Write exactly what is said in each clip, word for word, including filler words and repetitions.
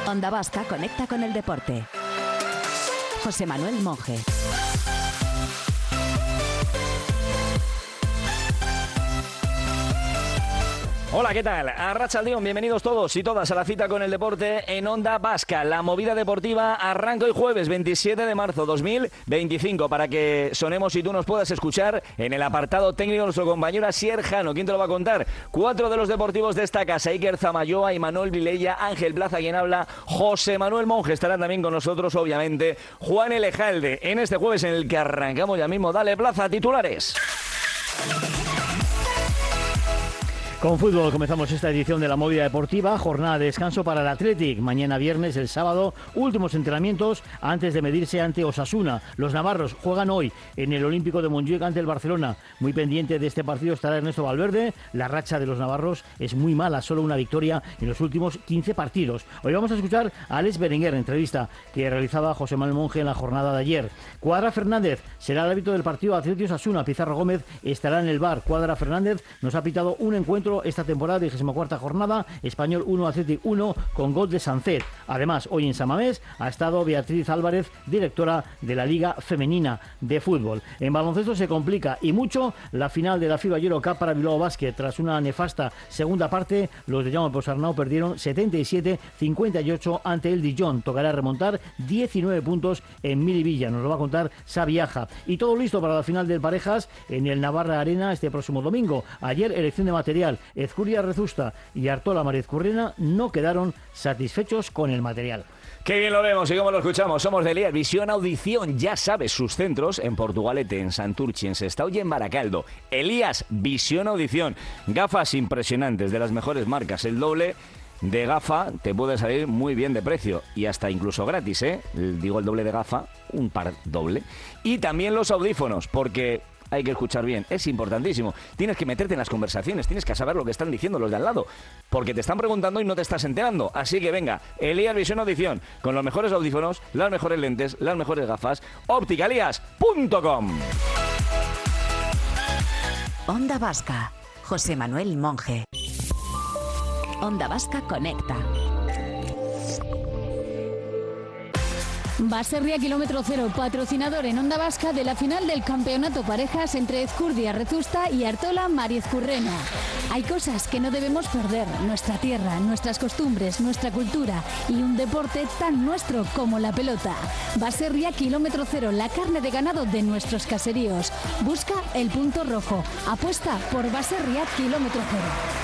Onda Vasca conecta con el deporte. José Manuel Monje. Hola, ¿qué tal? Arratsaldeon, bienvenidos todos y todas a la cita con el deporte en Onda Vasca. La movida deportiva arranca hoy jueves veintisiete de marzo dos mil veinticinco para que sonemos y tú nos puedas escuchar en el apartado técnico nuestro compañero Asier Jano. ¿Quién te lo va a contar? Cuatro de los deportivos de esta casa: Iker Zamayoa, Imanol Vilella, Ángel Plaza, quien habla, José Manuel Monje. Estarán también con nosotros, obviamente, Juan Elejalde, en este jueves en el que arrancamos ya mismo. Dale, Plaza, titulares. Con fútbol comenzamos esta edición de la movida deportiva, jornada de descanso para el Athletic. Mañana viernes, el sábado, últimos entrenamientos antes de medirse ante Osasuna. Los navarros juegan hoy en el Olímpico de Montjuic ante el Barcelona. Muy pendiente de este partido estará Ernesto Valverde. La racha de los navarros es muy mala, solo una victoria en los últimos quince partidos. Hoy vamos a escuchar a Alex Berenguer, entrevista que realizaba José Manuel Monje en la jornada de ayer. Cuadra Fernández será el árbitro del partido Athletic Osasuna. Pizarro Gómez estará en el V A R. Cuadra Fernández nos ha pitado un encuentro esta temporada, vigésima cuarta jornada, Español uno, Athletic uno, con gol de Sancet. Además, hoy en San Mamés ha estado Beatriz Álvarez, directora de la Liga Femenina de Fútbol. En baloncesto se complica y mucho la final de la FIBA Eurocup para Bilbao Basket. Tras una nefasta segunda parte, los de Jaume Ponsarnau perdieron setenta y siete a cincuenta y ocho ante el Dijon. Tocará remontar diecinueve puntos en Miribilla. Nos lo va a contar Sabiaja. Y todo listo para la final del Parejas en el Navarra Arena este próximo domingo. Ayer, elección de material. Ezcuria Rezusta y Artola Mariezcurrena no quedaron satisfechos con el material. Qué bien lo vemos y cómo lo escuchamos. Somos de Elías Visión Audición. Ya sabes, sus centros en Portugalete, en Santurchi, en Sestao y en Baracaldo. Elías Visión Audición. Gafas impresionantes de las mejores marcas. El doble de gafa te puede salir muy bien de precio y hasta incluso gratis, ¿eh? Digo el doble de gafa, un par doble. Y también los audífonos, porque hay que escuchar bien, es importantísimo. Tienes que meterte en las conversaciones, tienes que saber lo que están diciendo los de al lado, porque te están preguntando y no te estás enterando. Así que venga, Elías Visión Audición, con los mejores audífonos, las mejores lentes, las mejores gafas, óptica elías punto com. Onda Vasca, José Manuel Monje. Onda Vasca conecta. Baserria Kilómetro Cero, patrocinador en Onda Vasca de la final del campeonato parejas entre Ezcurdia Rezusta y Artola Mariezcurrena. Hay cosas que no debemos perder: nuestra tierra, nuestras costumbres, nuestra cultura y un deporte tan nuestro como la pelota. Baserria Kilómetro Cero, la carne de ganado de nuestros caseríos. Busca el punto rojo. Apuesta por Baserria Kilómetro Cero.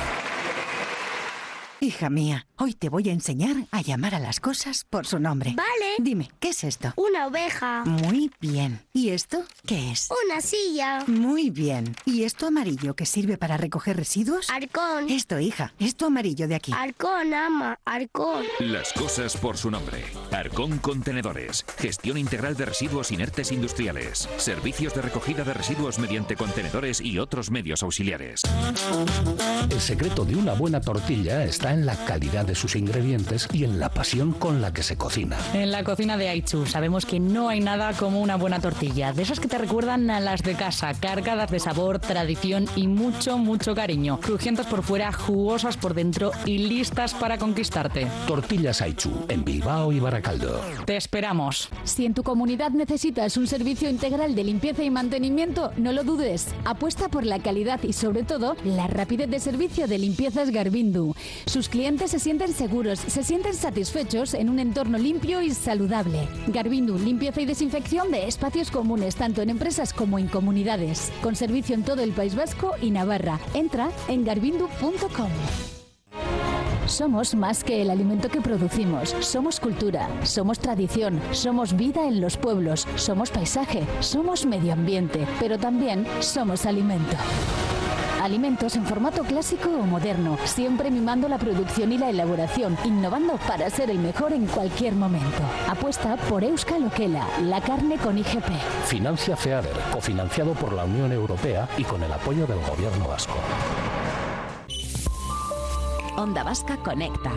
Hija mía, hoy te voy a enseñar a llamar a las cosas por su nombre. Vale. Dime, ¿qué es esto? Una oveja. Muy bien. ¿Y esto qué es? Una silla. Muy bien. ¿Y esto amarillo que sirve para recoger residuos? Arcón. Esto, hija, esto amarillo de aquí. Arcón, ama, Arcón. Las cosas por su nombre. Arcón Contenedores. Gestión integral de residuos inertes industriales. Servicios de recogida de residuos mediante contenedores y otros medios auxiliares. El secreto de una buena tortilla está en la calidad de sus ingredientes y en la pasión con la que se cocina. En la cocina de Aichu sabemos que no hay nada como una buena tortilla, de esas que te recuerdan a las de casa, cargadas de sabor, tradición y mucho, mucho cariño. Crujientes por fuera, jugosas por dentro y listas para conquistarte. Tortillas Aichu, en Bilbao y Baracaldo. Te esperamos. Si en tu comunidad necesitas un servicio integral de limpieza y mantenimiento, no lo dudes. Apuesta por la calidad y, sobre todo, la rapidez de servicio de Limpiezas Garbindu. Sus clientes se sienten seguros, se sienten satisfechos en un entorno limpio y saludable. Garbindu, limpieza y desinfección de espacios comunes, tanto en empresas como en comunidades. Con servicio en todo el País Vasco y Navarra. Entra en garbindu punto com. Somos más que el alimento que producimos. Somos cultura, somos tradición, somos vida en los pueblos, somos paisaje, somos medio ambiente, pero también somos alimento. Alimentos en formato clásico o moderno, siempre mimando la producción y la elaboración, innovando para ser el mejor en cualquier momento. Apuesta por Euskal Okela, la carne con I G P. Financia FEADER, cofinanciado por la Unión Europea y con el apoyo del Gobierno vasco. Onda Vasca conecta.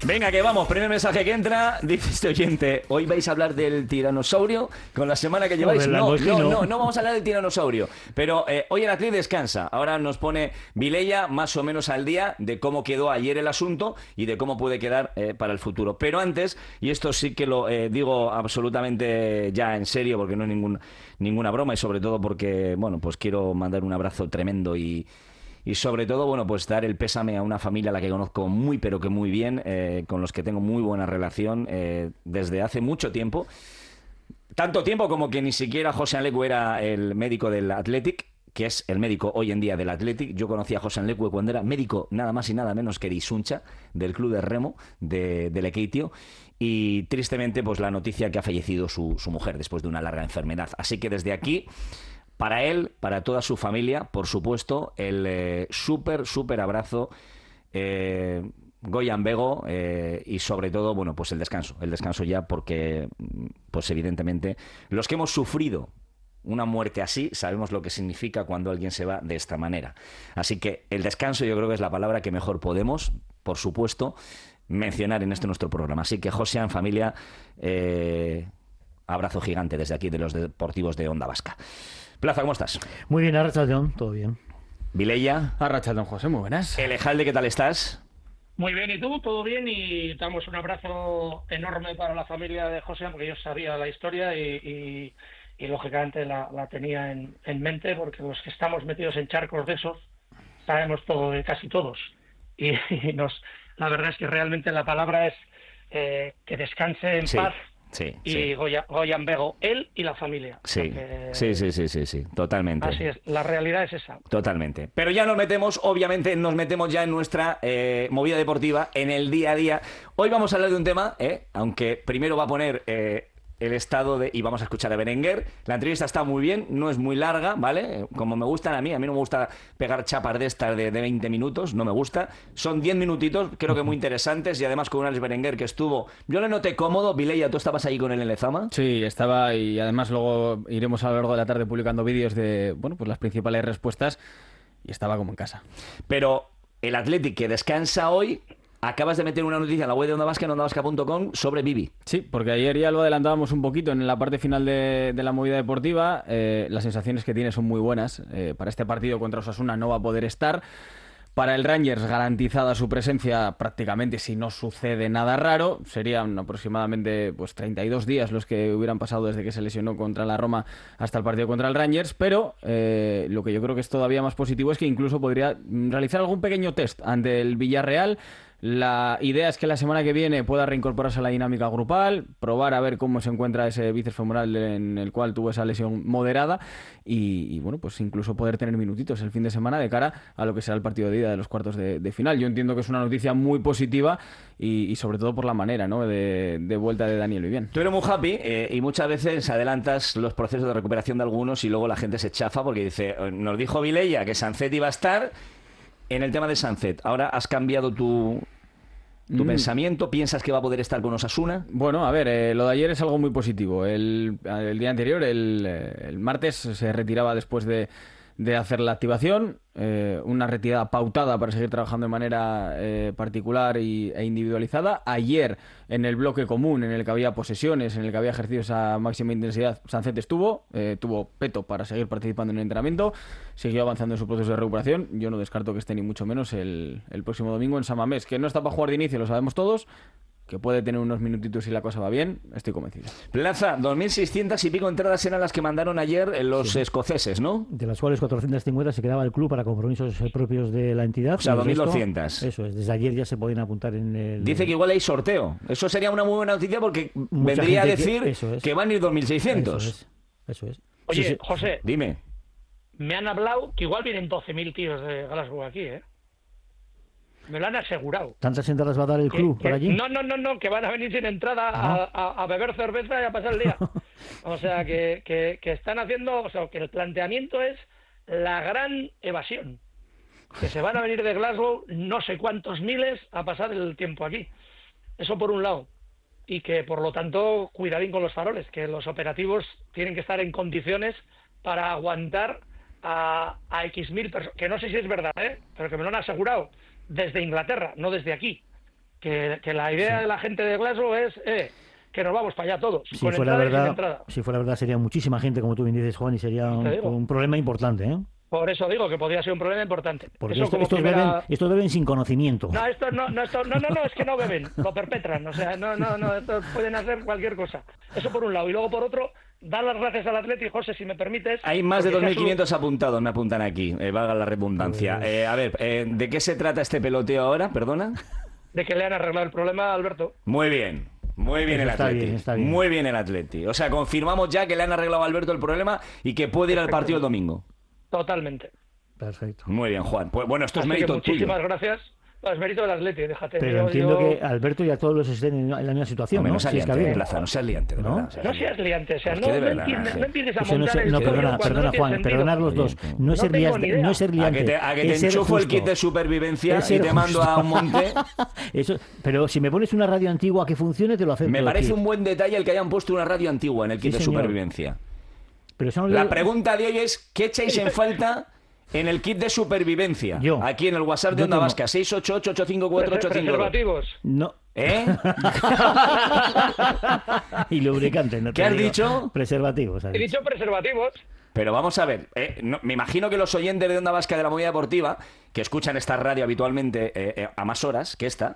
Venga, que vamos. Primer mensaje que entra. Dice este oyente: hoy vais a hablar del tiranosaurio con la semana que lleváis. No, no, no, no vamos a hablar del tiranosaurio. Pero eh, hoy el Athletic descansa. Ahora nos pone Vilella más o menos al día de cómo quedó ayer el asunto y de cómo puede quedar eh, para el futuro. Pero antes, y esto sí que lo eh, digo absolutamente ya en serio, porque no es ningún, ninguna broma, y sobre todo porque, bueno, pues quiero mandar un abrazo tremendo y... Y sobre todo, bueno, pues dar el pésame a una familia a la que conozco muy, pero que muy bien, eh, con los que tengo muy buena relación eh, desde hace mucho tiempo. Tanto tiempo como que ni siquiera José Anlecue era el médico del Athletic, que es el médico hoy en día del Athletic. Yo conocí a José Anlecue cuando era médico nada más y nada menos que de Isuncha, del club de remo de, de Lekeitio. Y tristemente, pues la noticia que ha fallecido su, su mujer después de una larga enfermedad. Así que desde aquí... Para él, para toda su familia, por supuesto, el eh, súper, súper abrazo, eh, Goyan Bego, eh, y sobre todo, bueno, pues el descanso. El descanso ya porque, pues evidentemente, los que hemos sufrido una muerte así, sabemos lo que significa cuando alguien se va de esta manera. Así que el descanso yo creo que es la palabra que mejor podemos, por supuesto, mencionar en este nuestro programa. Así que, José, en familia, eh, abrazo gigante desde aquí de los deportivos de Onda Vasca. Plaza, ¿cómo estás? Muy bien, Arrachaldeón, todo bien. Vilella. Arrachaldeón, José, muy buenas. Elejalde, ¿qué tal estás? Muy bien, ¿y tú? ¿Todo bien? Y damos un abrazo enorme para la familia de José, porque yo sabía la historia y, y, y lógicamente la, la tenía en, en mente, porque los que estamos metidos en charcos de esos sabemos todo de casi todos. Y, y nos, la verdad es que realmente la palabra es eh, que descanse en sí. paz. Sí, y sí. Goya, Goyan Bego, él y la familia. Sí. Porque... sí, sí, sí, sí, sí, totalmente. Así es, la realidad es esa. Totalmente. Pero ya nos metemos, obviamente, nos metemos ya en nuestra eh, movida deportiva, en el día a día. Hoy vamos a hablar de un tema, eh, aunque primero va a poner... Eh, el estado de... Y vamos a escuchar a Berenguer. La entrevista está muy bien, no es muy larga, ¿vale? Como me gustan a mí. A mí no me gusta pegar chapas de estas de, de veinte minutos, no me gusta. Son diez minutitos, creo que muy interesantes, y además con un Alex Berenguer que estuvo... Yo le noté cómodo. Vilella, ¿tú estabas ahí con él en Lezama? Sí, estaba, y además luego iremos a lo largo de la tarde publicando vídeos de, bueno, pues las principales respuestas, y estaba como en casa. Pero el Athletic, que descansa hoy... Acabas de meter una noticia en la web de Onda Vasca, en onda vasca punto com, sobre Bibi. Sí, porque ayer ya lo adelantábamos un poquito en la parte final de, de la movida deportiva. Eh, las sensaciones que tiene son muy buenas. Eh, para este partido contra Osasuna no va a poder estar. Para el Rangers, garantizada su presencia prácticamente si no sucede nada raro. Serían aproximadamente pues treinta y dos días los que hubieran pasado desde que se lesionó contra la Roma hasta el partido contra el Rangers. Pero eh, lo que yo creo que es todavía más positivo es que incluso podría realizar algún pequeño test ante el Villarreal. La idea es que la semana que viene pueda reincorporarse a la dinámica grupal, probar a ver cómo se encuentra ese bíceps femoral en el cual tuvo esa lesión moderada y, y bueno, pues incluso poder tener minutitos el fin de semana de cara a lo que será el partido de ida de los cuartos de, de final. Yo entiendo que es una noticia muy positiva y, y sobre todo por la manera, ¿no?, de, de vuelta de Daniel Vivian. Tú eres muy happy eh, y muchas veces adelantas los procesos de recuperación de algunos y luego la gente se chafa porque dice, nos dijo Vilella que Sancet iba a estar. En el tema de Sancet, ¿ahora has cambiado tu, tu mm. pensamiento? ¿Piensas que va a poder estar con Osasuna? Bueno, a ver, eh, lo de ayer es algo muy positivo. El, el día anterior, el, el martes, se retiraba después de, de hacer la activación. Eh, una retirada pautada para seguir trabajando de manera eh, particular y, e individualizada. Ayer, en el bloque común, en el que había posesiones, en el que había ejercido esa máxima intensidad, Sancet estuvo, eh, tuvo peto para seguir participando en el entrenamiento, siguió avanzando en su proceso de recuperación. Yo no descarto que esté ni mucho menos el, el próximo domingo en San Mamés, que no está para jugar de inicio, lo sabemos todos, que puede tener unos minutitos si la cosa va bien, estoy convencido. Plaza, dos mil seiscientas y pico entradas eran las que mandaron ayer los sí. escoceses, ¿no? De las cuales cuatrocientas cincuenta se quedaba el club para compromisos propios de la entidad. O sea, dos mil doscientas. Eso es, desde ayer ya se podían apuntar en el... Dice que igual hay sorteo. Eso sería una muy buena noticia porque mucha vendría a decir que, es. que van a ir dos mil seiscientos. Eso es. Eso es. Oye, sí, sí. José. Dime. Me han hablado que igual vienen doce mil tíos de Glasgow aquí, ¿eh? Me lo han asegurado. ¿Tantas entradas va a dar el club que, para que, allí? No, no, no, no, que van a venir sin entrada a, a, a beber cerveza y a pasar el día. O sea, que, que, que están haciendo... O sea, que el planteamiento es la gran evasión. Que se van a venir de Glasgow no sé cuántos miles a pasar el tiempo aquí. Eso por un lado. Y que, por lo tanto, cuidadín con los faroles, que los operativos tienen que estar en condiciones para aguantar a, a X mil personas. Que no sé si es verdad, ¿eh? Pero que me lo han asegurado. Desde Inglaterra, no desde aquí. que, que la idea Sí. de la gente de Glasgow es eh, que nos vamos para allá todos, Si con fuera entrada y sin verdad, entrada. si fuera verdad, sería muchísima gente, como tú bien dices, Juan, y sería Te un, digo. un problema importante, ¿eh? Por eso digo que podría ser un problema importante. Porque Eso esto- como estos, primera- beben, estos beben sin conocimiento. No, esto no, no, esto, no, no, no, es que no beben, lo perpetran, o sea, no, no, no, estos pueden hacer cualquier cosa. Eso por un lado, y luego por otro, dar las gracias al Atleti, José, si me permites. Hay más de porque dos mil sea su- quinientos apuntados, me apuntan aquí, eh, valga la redundancia. Eh, a ver, eh, ¿de qué se trata este peloteo ahora? Perdona. de que le han arreglado el problema a Alberto. Muy bien. Muy bien Eso el está Atleti. bien, está bien. Muy bien el Atleti. O sea, confirmamos ya que le han arreglado a Alberto el problema y que puede ir al partido el domingo. Totalmente. Perfecto. Muy bien, Juan. Pues bueno, esto es Así que mérito tuyo. muchísimas gracias. No, es mérito del Atleti, déjate. Pero yo- entiendo yo- que Alberto y a todos los estén en la misma situación, Hombre, ¿no? no seas Si es que liante, había. Plaza, no seas liante, de ¿No? verdad. o sea, No seas liante, o sea, Es no, que de no, verdad, entiendes, sí. no empieces a Eso no, montar sé- el no, pollo perdona, cuando perdona no tiene Juan, sentido. perdonar los dos. No es ser, tengo liante- ni idea. no es ser A liante. que te, a que te es ser enchufo el justo. kit de supervivencia Es y ser te mando justo. a un monte. Eso, pero si me pones una radio antigua que funcione, te lo acepto. Me parece tío. un buen detalle el que hayan puesto una radio antigua en el kit Sí, de señor. supervivencia. Pero eso no La le- pregunta de hoy es, ¿qué echáis en falta en el kit de supervivencia? Yo. Aquí en el WhatsApp de Yo Onda tengo- Vasca, seis ocho ocho, ocho cinco cuatro, ocho cinco dos. Preservativos. No. ¿Eh? Y lubricante, no te ¿Qué has digo. dicho? Preservativos. has He dicho. dicho preservativos. Pero vamos a ver, eh, no- me imagino que los oyentes de Onda Vasca de la Movida Deportiva, que escuchan esta radio habitualmente eh, eh, a más horas que esta,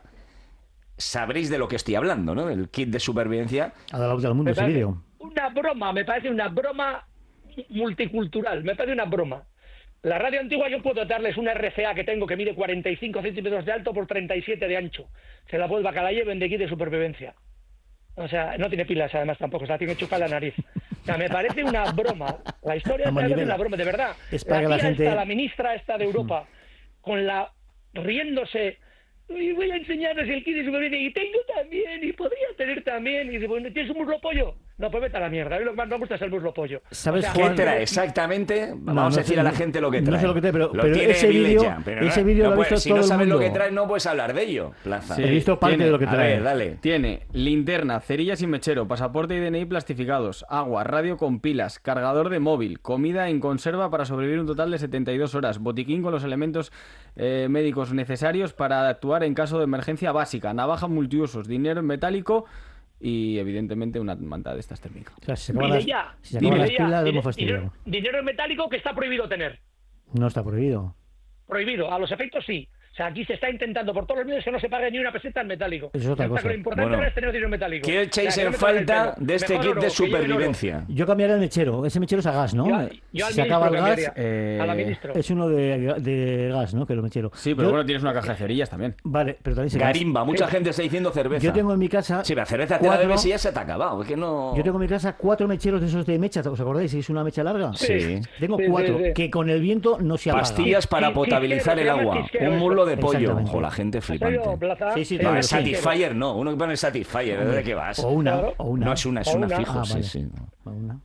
sabréis de lo que estoy hablando, ¿no? El kit de supervivencia. A la vuelta al mundo Me ese parece vídeo. una broma, me parece una broma multicultural, me parece una broma. La radio antigua yo puedo darles una R C A que tengo que mide cuarenta y cinco centímetros de alto por treinta y siete de ancho. Se la vuelva a que la lleven de kit de supervivencia. O sea, no tiene pilas además tampoco, se la tiene chupada en la nariz. O sea, me parece una broma. La historia La es manivela. una broma, de verdad. Es para la que la tía gente- esta, la ministra esta de Europa, con la riéndose, y voy a enseñaros el kit de supervivencia, y tengo también, y podría tener también, y dice, bueno, ¿tienes un muslo pollo? No, pues vete a la mierda, a mí lo que más me gusta es el muslo pollo. ¿Sabes, O sea, ¿Qué Juan? trae exactamente? Vamos No, a no decir sé, a la no- gente lo que no trae. sé lo que trae, pero- Lo pero tiene ese Village, vídeo- pero ese no- vídeo no lo ha puedes- visto Si todo no el sabes lo mundo. que trae, no puedes hablar de ello, Plaza. He visto parte tiene- de lo que A trae. ver, dale. Tiene linterna, cerilla sin mechero, pasaporte y D N I plastificados, agua, radio con pilas, cargador de móvil, comida en conserva para sobrevivir un total de setenta y dos horas, botiquín con los elementos eh, médicos necesarios para actuar en caso de emergencia básica, navaja multiusos, dinero en metálico y evidentemente una manta de estas térmicas. O sea, si se acaban Dile las, ya, si se acaban dile las ya, pilas, lo dile- hemos fastidiado. dinero, dinero en metálico que está prohibido tener. No está prohibido. Prohibido, a los efectos sí. O sea, aquí se está intentando por todos los medios que no se pague ni una peseta en metálico. Eso es otra O sea, que cosa. Lo importante Bueno, ahora es tener dinero en metálico. ¿Qué echáis O sea, que en no me toquen el falta pelo. de este Mejor kit oro, de que lleven oro. supervivencia? Yo cambiaría el mechero. Ese mechero es a gas, ¿no? Yo, yo al si se acaba el ministro gas, cambiaría, a la eh, ministro. es uno de, de gas, ¿no? Que lo mechero. Sí, pero Yo- bueno, tienes una caja de cerillas también. Vale, pero también se gas. Garimba, mucha gente está diciendo cerveza. Yo tengo en mi casa. Sí, la cerveza te la cuatro- bebes y ya se te ha acabado. Es que no... Yo tengo en mi casa cuatro mecheros de esos de mecha. ¿Os acordáis? Si es una mecha larga. Sí. Tengo Sí, cuatro sí, sí. que con el viento no se apagan. Pastillas para Chis- potabilizar el chisquero, se llama agua. chisquero Un eso. muslo de pollo. Exactamente. Ojo, la gente ¿En serio, flipante. Plaza? Sí, sí, Eh, No, claro, es sí. Satisfyer no. Uno que pone Satisfyer. ¿De qué vas? O una, Claro. o una. No, es una, es O una una. fijo. Ah, sí, vale. sí. O una.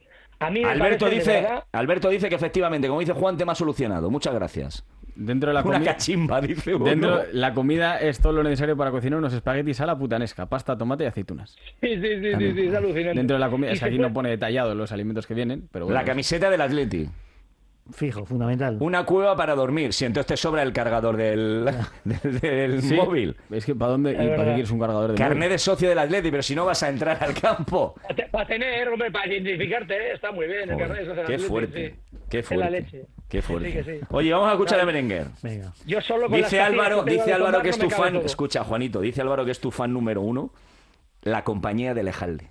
A mí me Alberto parece, de dice, verdad, Alberto dice que efectivamente, como dice Juan, tema solucionado. Muchas gracias. Dentro de la Una comida... cachimba, dice uno. Dentro, la comida es todo lo necesario para cocinar unos espaguetis a la putanesca, pasta, tomate y aceitunas. Sí, sí, sí, sí, sí, es alucinante. Dentro de la comida, Y es que se aquí puede- no pone detallado los alimentos que vienen, pero bueno. La camiseta del Atleti. Fijo, fundamental. Una cueva para dormir. Si entonces te sobra el cargador del, del, del Sí, móvil. Es que ¿para dónde? ¿Y para verdad. qué quieres un cargador de Carné móvil? de socio del Atleti, pero si no vas a entrar al campo. Para tener, hombre, para identificarte, ¿eh? Está muy bien. el Joder, carnet de socio qué del Atleti, fuerte. sí. Qué Es la fuerte. leche. Qué fuerte. Sí, que sí. Oye, vamos a escuchar a Claro. Berenguer. Venga. Yo solo con las Dice pastillas Álvaro, que tengo dice de Álvaro tomar que es no me tu cabe fan. todo. Escucha, Juanito, dice Álvaro que es tu fan número uno. La compañía de Lejalde.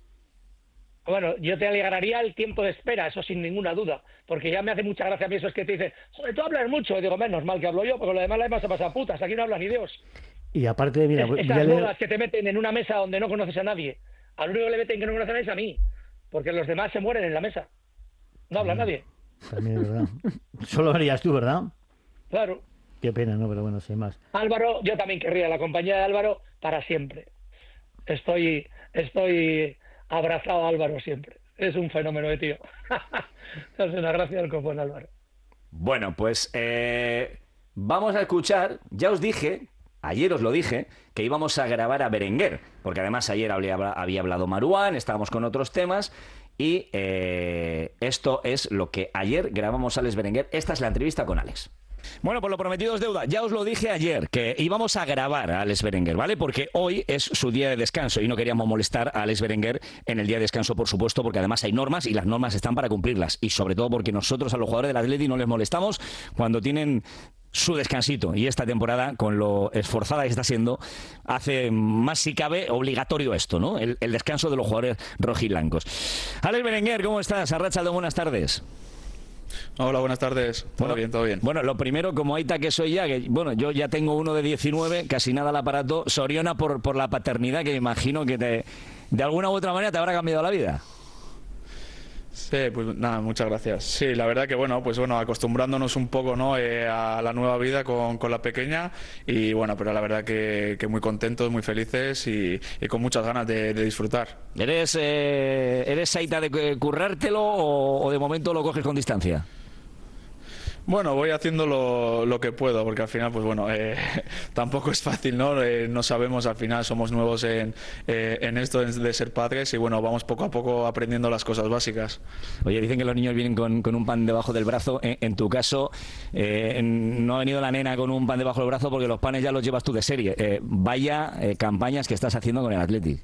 Bueno, yo te alargaría el tiempo de espera, eso sin ninguna duda, porque ya me hace mucha gracia a mí eso es que te dicen, joder, tú hablas mucho, y digo, menos mal que hablo yo, porque lo demás la demás se pasa putas, aquí no habla ni Dios. Y aparte, mira, Es- voy esas a leer- bodas que te meten en una mesa donde no conoces a nadie, al único que le meten que no conoce a nadie es a mí, porque los demás se mueren en la mesa, no habla nadie, También es verdad. Solo harías tú, ¿verdad? claro. Qué pena, ¿no? Pero bueno, sin más. Álvaro, yo también querría la compañía de Álvaro para siempre. Estoy, estoy abrazado a Álvaro siempre. Es un fenómeno de tío. Es una gracia del copón, Álvaro. Bueno, pues eh, vamos a escuchar. Ya os dije, ayer os lo dije, que íbamos a grabar a Berenguer, porque además ayer había, había hablado Maruán, estábamos con otros temas. Y eh, esto es lo que ayer grabamos a Alex Berenguer. Esta es la entrevista con Alex. Bueno, por lo prometido es deuda. Ya os lo dije ayer, que íbamos a grabar a Alex Berenguer, ¿vale? Porque hoy es su día de descanso y no queríamos molestar a Alex Berenguer en el día de descanso, por supuesto, porque además hay normas y las normas están para cumplirlas. Y sobre todo porque nosotros a los jugadores del Atleti no les molestamos cuando tienen su descansito. Y esta temporada, con lo esforzada que está siendo, hace más, si cabe, obligatorio esto, ¿no? El, el descanso de los jugadores rojiblancos. Alex Berenguer, ¿cómo estás? Arratsalde, buenas tardes. Hola, buenas tardes. Todo bueno, bien, todo bien. Bueno, lo primero, como Aita que soy ya, que bueno, yo ya tengo uno de diecinueve, casi nada al aparato. Soriona por, por la paternidad, que me imagino que te, de alguna u otra manera te habrá cambiado la vida. Sí, pues nada, muchas gracias. Sí, la verdad que bueno, pues bueno, acostumbrándonos un poco, ¿no? eh, a la nueva vida con, con la pequeña y bueno, pero la verdad que, que muy contentos, muy felices y, y con muchas ganas de, de disfrutar. ¿Eres, eh, ¿Eres Aita de currártelo o, o de momento lo coges con distancia? Bueno, voy haciendo lo, lo que puedo, porque al final, pues bueno, eh, tampoco es fácil, ¿no? Eh, no sabemos, al final somos nuevos en, eh, en esto de ser padres y bueno, vamos poco a poco aprendiendo las cosas básicas. Oye, dicen que los niños vienen con, con un pan debajo del brazo. En, en tu caso, eh, no ha venido la nena con un pan debajo del brazo porque los panes ya los llevas tú de serie. Eh, vaya eh, campañas que estás haciendo con el Athletic.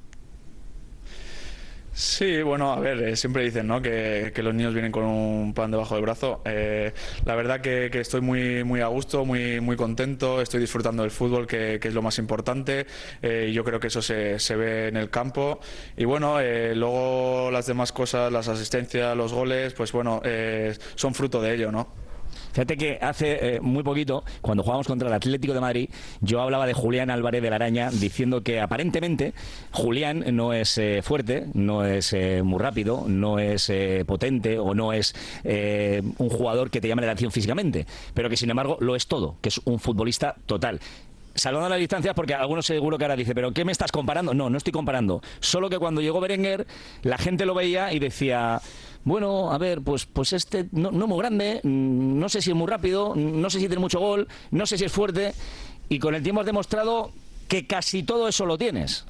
Sí, bueno, a ver, eh, siempre dicen, ¿no? que, que los niños vienen con un pan debajo del brazo. Eh, la verdad que, que estoy muy muy a gusto, muy muy contento, estoy disfrutando del fútbol, que, que es lo más importante. Eh, y yo creo que eso se, se ve en el campo. Y bueno, eh, luego las demás cosas, las asistencias, los goles, pues bueno, eh, son fruto de ello, ¿no? Fíjate que hace eh, muy poquito, cuando jugábamos contra el Atlético de Madrid, yo hablaba de Julián Álvarez de la Araña, diciendo que aparentemente Julián no es eh, fuerte, no es eh, muy rápido, no es eh, potente o no es eh, un jugador que te llame la atención físicamente, pero que sin embargo lo es todo, que es un futbolista total. Salvando las distancias, porque algunos seguro que ahora dice, ¿pero qué me estás comparando? No, no estoy comparando. Solo que cuando llegó Berenguer, la gente lo veía y decía, bueno, a ver, pues pues este no, no muy grande, no sé si es muy rápido, no sé si tiene mucho gol, no sé si es fuerte, y con el tiempo has demostrado que casi todo eso lo tienes.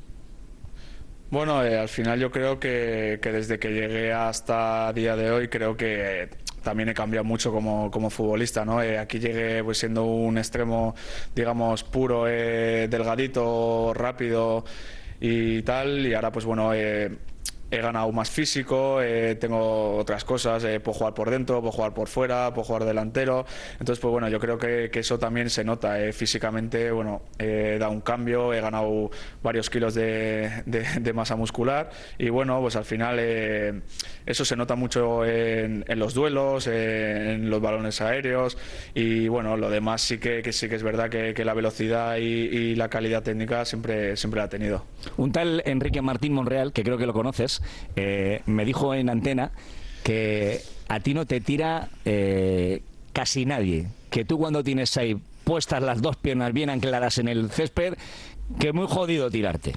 Bueno, eh, al final yo creo que, que desde que llegué hasta día de hoy creo que eh, también he cambiado mucho como, como futbolista, ¿no? Eh, aquí llegué pues siendo un extremo, digamos, puro, eh, delgadito, rápido y tal, y ahora pues bueno, eh, he ganado más físico, eh, tengo otras cosas, eh, puedo jugar por dentro, puedo jugar por fuera, puedo jugar delantero. Entonces, pues bueno, yo creo que, que eso también se nota. Eh, físicamente, bueno, eh, he dado un cambio, he ganado varios kilos de, de, de masa muscular y bueno, pues al final eh, eso se nota mucho en, en los duelos, eh, en los balones aéreos y bueno, lo demás sí que, que sí que es verdad que, que la velocidad y, y la calidad técnica siempre, siempre la ha tenido. Un tal Enrique Martín Monreal, que creo que lo conoces, Eh, me dijo en antena que a ti no te tira eh, casi nadie, que tú cuando tienes ahí puestas las dos piernas bien ancladas en el césped, que es muy jodido tirarte.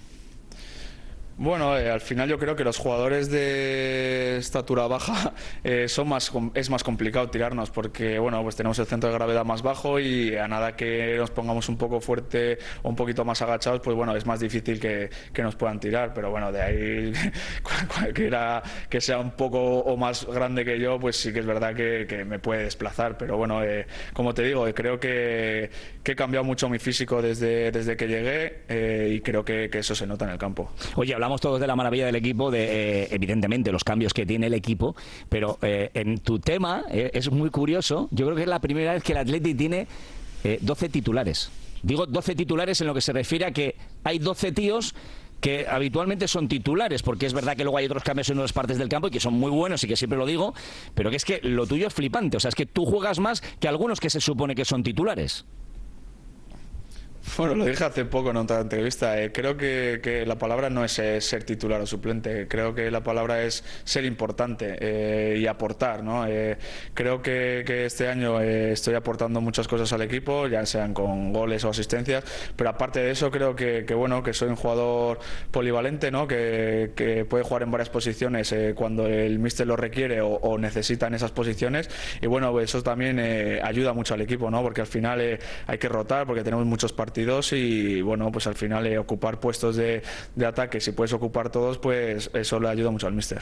Bueno, eh, al final yo creo que los jugadores de estatura baja eh, son más es más complicado tirarnos porque bueno, pues tenemos el centro de gravedad más bajo y a nada que nos pongamos un poco fuerte o un poquito más agachados, pues bueno, es más difícil que, que nos puedan tirar, pero bueno, de ahí cualquiera que sea un poco o más grande que yo, pues sí que es verdad que, que me puede desplazar, pero bueno, eh, como te digo, creo que, que he cambiado mucho mi físico desde, desde que llegué eh, y creo que, que eso se nota en el campo. Oye, hablamos todos de la maravilla del equipo, de eh, evidentemente los cambios que tiene el equipo, pero eh, en tu tema eh, es muy curioso. Yo creo que es la primera vez que el Athletic tiene eh, doce titulares. Digo doce titulares en lo que se refiere a que hay doce tíos que habitualmente son titulares, porque es verdad que luego hay otros cambios en otras partes del campo y que son muy buenos y que siempre lo digo, pero que es que lo tuyo es flipante. O sea, es que tú juegas más que algunos que se supone que son titulares. Bueno, lo dije hace poco en otra entrevista. Eh, creo que, que la palabra no es eh, ser titular o suplente. Creo que la palabra es ser importante eh, y aportar, ¿no? Eh, creo que, que este año eh, estoy aportando muchas cosas al equipo, ya sean con goles o asistencias, pero aparte de eso creo que, que bueno, que soy un jugador polivalente, ¿no? Que, que puede jugar en varias posiciones eh, cuando el míster lo requiere o, o necesita en esas posiciones. Y bueno, eso también eh, ayuda mucho al equipo, ¿no? Porque al final eh, hay que rotar porque tenemos muchos partidos y bueno, pues al final eh, ocupar puestos de, de ataque, si puedes ocupar todos, pues eso le ayuda mucho al míster.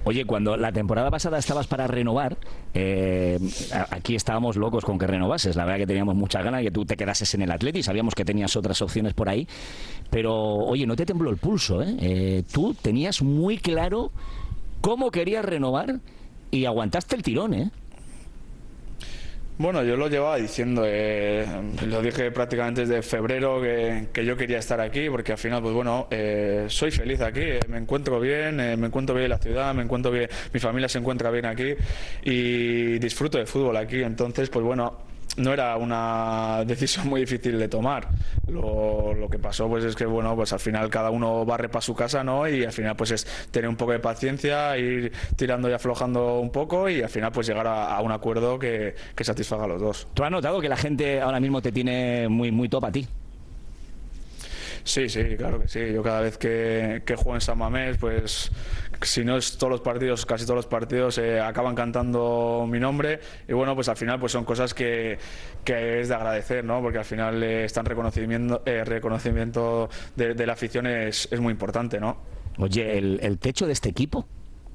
Oye, cuando la temporada pasada estabas para renovar, eh, aquí estábamos locos con que renovases. La verdad que teníamos muchas ganas de que tú te quedases en el Atleti. Sabíamos que tenías otras opciones por ahí. Pero, oye, no te tembló el pulso, ¿eh? Eh, tú tenías muy claro cómo querías renovar y aguantaste el tirón, ¿eh? Bueno, yo lo llevaba diciendo, eh, lo dije prácticamente desde febrero que, que yo quería estar aquí, porque al final, pues bueno, eh, soy feliz aquí, eh, me encuentro bien, eh, me encuentro bien en la ciudad, me encuentro bien, mi familia se encuentra bien aquí y disfruto de fútbol aquí, entonces, pues bueno, no era una decisión muy difícil de tomar. Lo, lo que pasó pues es que bueno, pues al final cada uno barre para su casa, ¿no? Y al final pues es tener un poco de paciencia, ir tirando y aflojando un poco y al final pues llegar a, a un acuerdo que, que satisfaga a los dos. ¿Tú has notado que la gente ahora mismo te tiene muy, muy top a ti? Sí, sí, claro que sí. Yo cada vez que, que juego en San Mamés, pues si no es todos los partidos, casi todos los partidos eh, acaban cantando mi nombre y bueno, pues al final pues son cosas que, que es de agradecer, ¿no? Porque al final eh, están reconocimiento, eh, reconocimiento de, de la afición es, es muy importante, ¿no? Oye, ¿el, el techo de este equipo?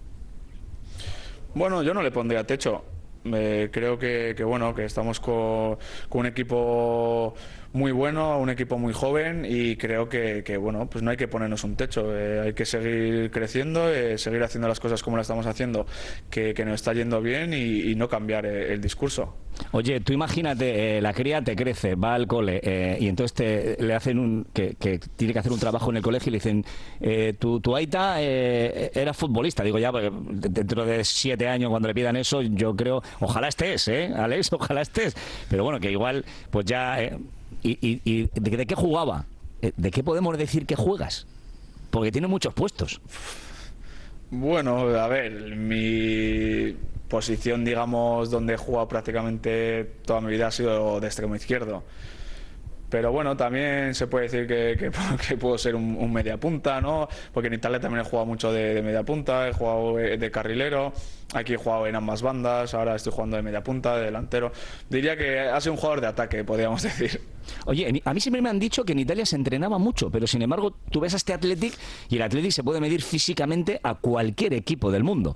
Bueno, yo no le pondría techo. Eh, creo que, que bueno, que estamos con, con un equipo muy bueno, un equipo muy joven y creo que, que bueno, pues no hay que ponernos un techo, eh, hay que seguir creciendo, eh, seguir haciendo las cosas como las estamos haciendo, que, que nos está yendo bien y, y no cambiar eh, el discurso. Oye, tú imagínate, eh, la cría te crece, va al cole eh, y entonces te, le hacen un que, que tiene que hacer un trabajo en el colegio y le dicen eh, tu, tu aita eh, era futbolista. Digo ya, porque dentro de siete años cuando le pidan eso, yo creo, ojalá estés, ¿eh, Alex? Ojalá estés. Pero bueno, que igual, pues ya... Eh, y, y, y ¿de, ¿de qué jugaba? ¿De qué podemos decir que juegas? Porque tiene muchos puestos. Bueno, a ver, mi posición, digamos, donde he jugado prácticamente toda mi vida ha sido de extremo izquierdo. Pero bueno, también se puede decir que, que, que puedo ser un, un mediapunta, ¿no? Porque en Italia también he jugado mucho de, de mediapunta, he jugado de carrilero, aquí he jugado en ambas bandas, ahora estoy jugando de mediapunta, de delantero. Diría que ha sido un jugador de ataque, podríamos decir. Oye, a mí siempre me han dicho que en Italia se entrenaba mucho, pero sin embargo tú ves a este Athletic y el Athletic se puede medir físicamente a cualquier equipo del mundo.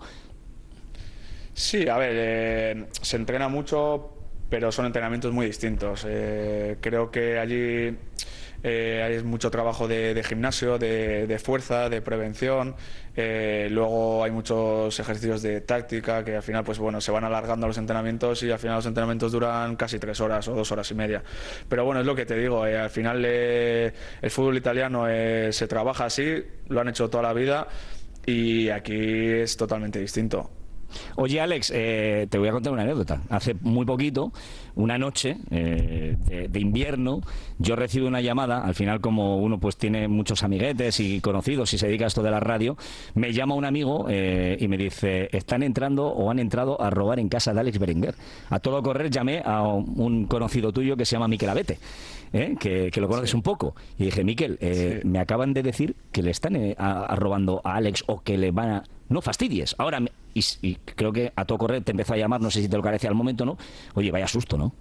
Sí, a ver, eh, se entrena mucho, pero son entrenamientos muy distintos. Eh, creo que allí eh, hay mucho trabajo de, de gimnasio, de, de fuerza, de prevención. Eh, luego hay muchos ejercicios de táctica que al final, pues bueno, se van alargando los entrenamientos y al final los entrenamientos duran casi tres horas o dos horas y media. Pero bueno, es lo que te digo. Eh, al final eh, el fútbol italiano eh, se trabaja así, lo han hecho toda la vida y aquí es totalmente distinto. Oye, Alex, eh, te voy a contar una anécdota. Hace muy poquito, una noche eh, de, de invierno, yo recibo una llamada. Al final, como uno pues tiene muchos amiguetes y conocidos y se dedica a esto de la radio, me llama un amigo eh, y me dice, están entrando o han entrado a robar en casa de Alex Berenguer. A todo correr llamé a un conocido tuyo que se llama Miquel Abete, ¿eh? que, que lo conoces sí. un poco. Y dije, Miquel, eh, sí. me acaban de decir que le están eh, a, a robando a Alex o que le van a... No fastidies. Ahora, y, y creo que a todo correr te empezó a llamar, no sé si te lo carecía al momento, ¿no? Oye, vaya susto, ¿no?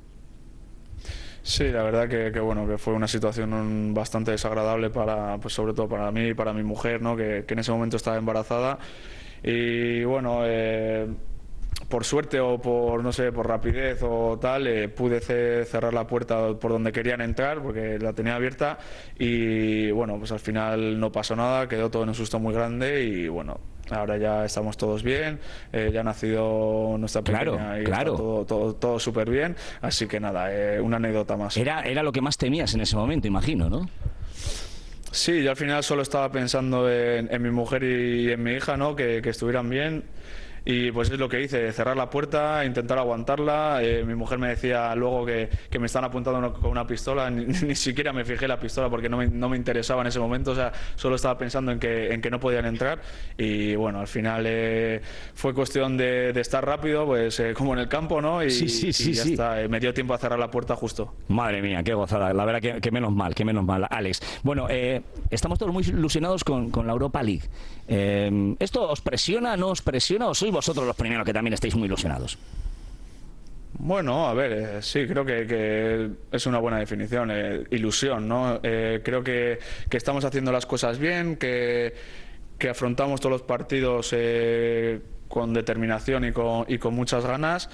Sí, la verdad que, que bueno, que fue una situación bastante desagradable para, pues sobre todo para mí y para mi mujer, ¿no? Que, que en ese momento estaba embarazada y bueno, eh, por suerte o por, no sé, por rapidez o tal, eh, pude cerrar la puerta por donde querían entrar porque la tenía abierta y bueno, pues al final no pasó nada, quedó todo en un susto muy grande y bueno, ahora ya estamos todos bien, eh, ya ha nacido nuestra pequeña claro, y claro. está todo, todo, todo súper bien, así que nada, eh, una anécdota más. Era, era lo que más temías en ese momento, imagino, ¿no? Sí, yo al final solo estaba pensando en, en mi mujer y en mi hija, ¿no? Que, que estuvieran bien. Y pues es lo que hice, cerrar la puerta, intentar aguantarla. Eh, mi mujer me decía luego que, que me están apuntando con una pistola, ni, ni siquiera me fijé la pistola porque no me, no me interesaba en ese momento, o sea, solo estaba pensando en que, en que no podían entrar. Y bueno, al final eh, fue cuestión de, de estar rápido, pues eh, como en el campo, ¿no? Y, sí, sí, sí, y ya sí. está, eh, me dio tiempo a cerrar la puerta justo. Madre mía, qué gozada, la verdad que, que menos mal, que menos mal, Alex. Bueno, eh, estamos todos muy ilusionados con, con la Europa League. Eh, ¿Esto os presiona, no os presiona o sois vosotros los primeros que también estáis muy ilusionados? Bueno, a ver, eh, sí, creo que, que es una buena definición, eh, ilusión, ¿no? Eh, creo que, que estamos haciendo las cosas bien, que, que afrontamos todos los partidos eh, con determinación y con, y con muchas ganas.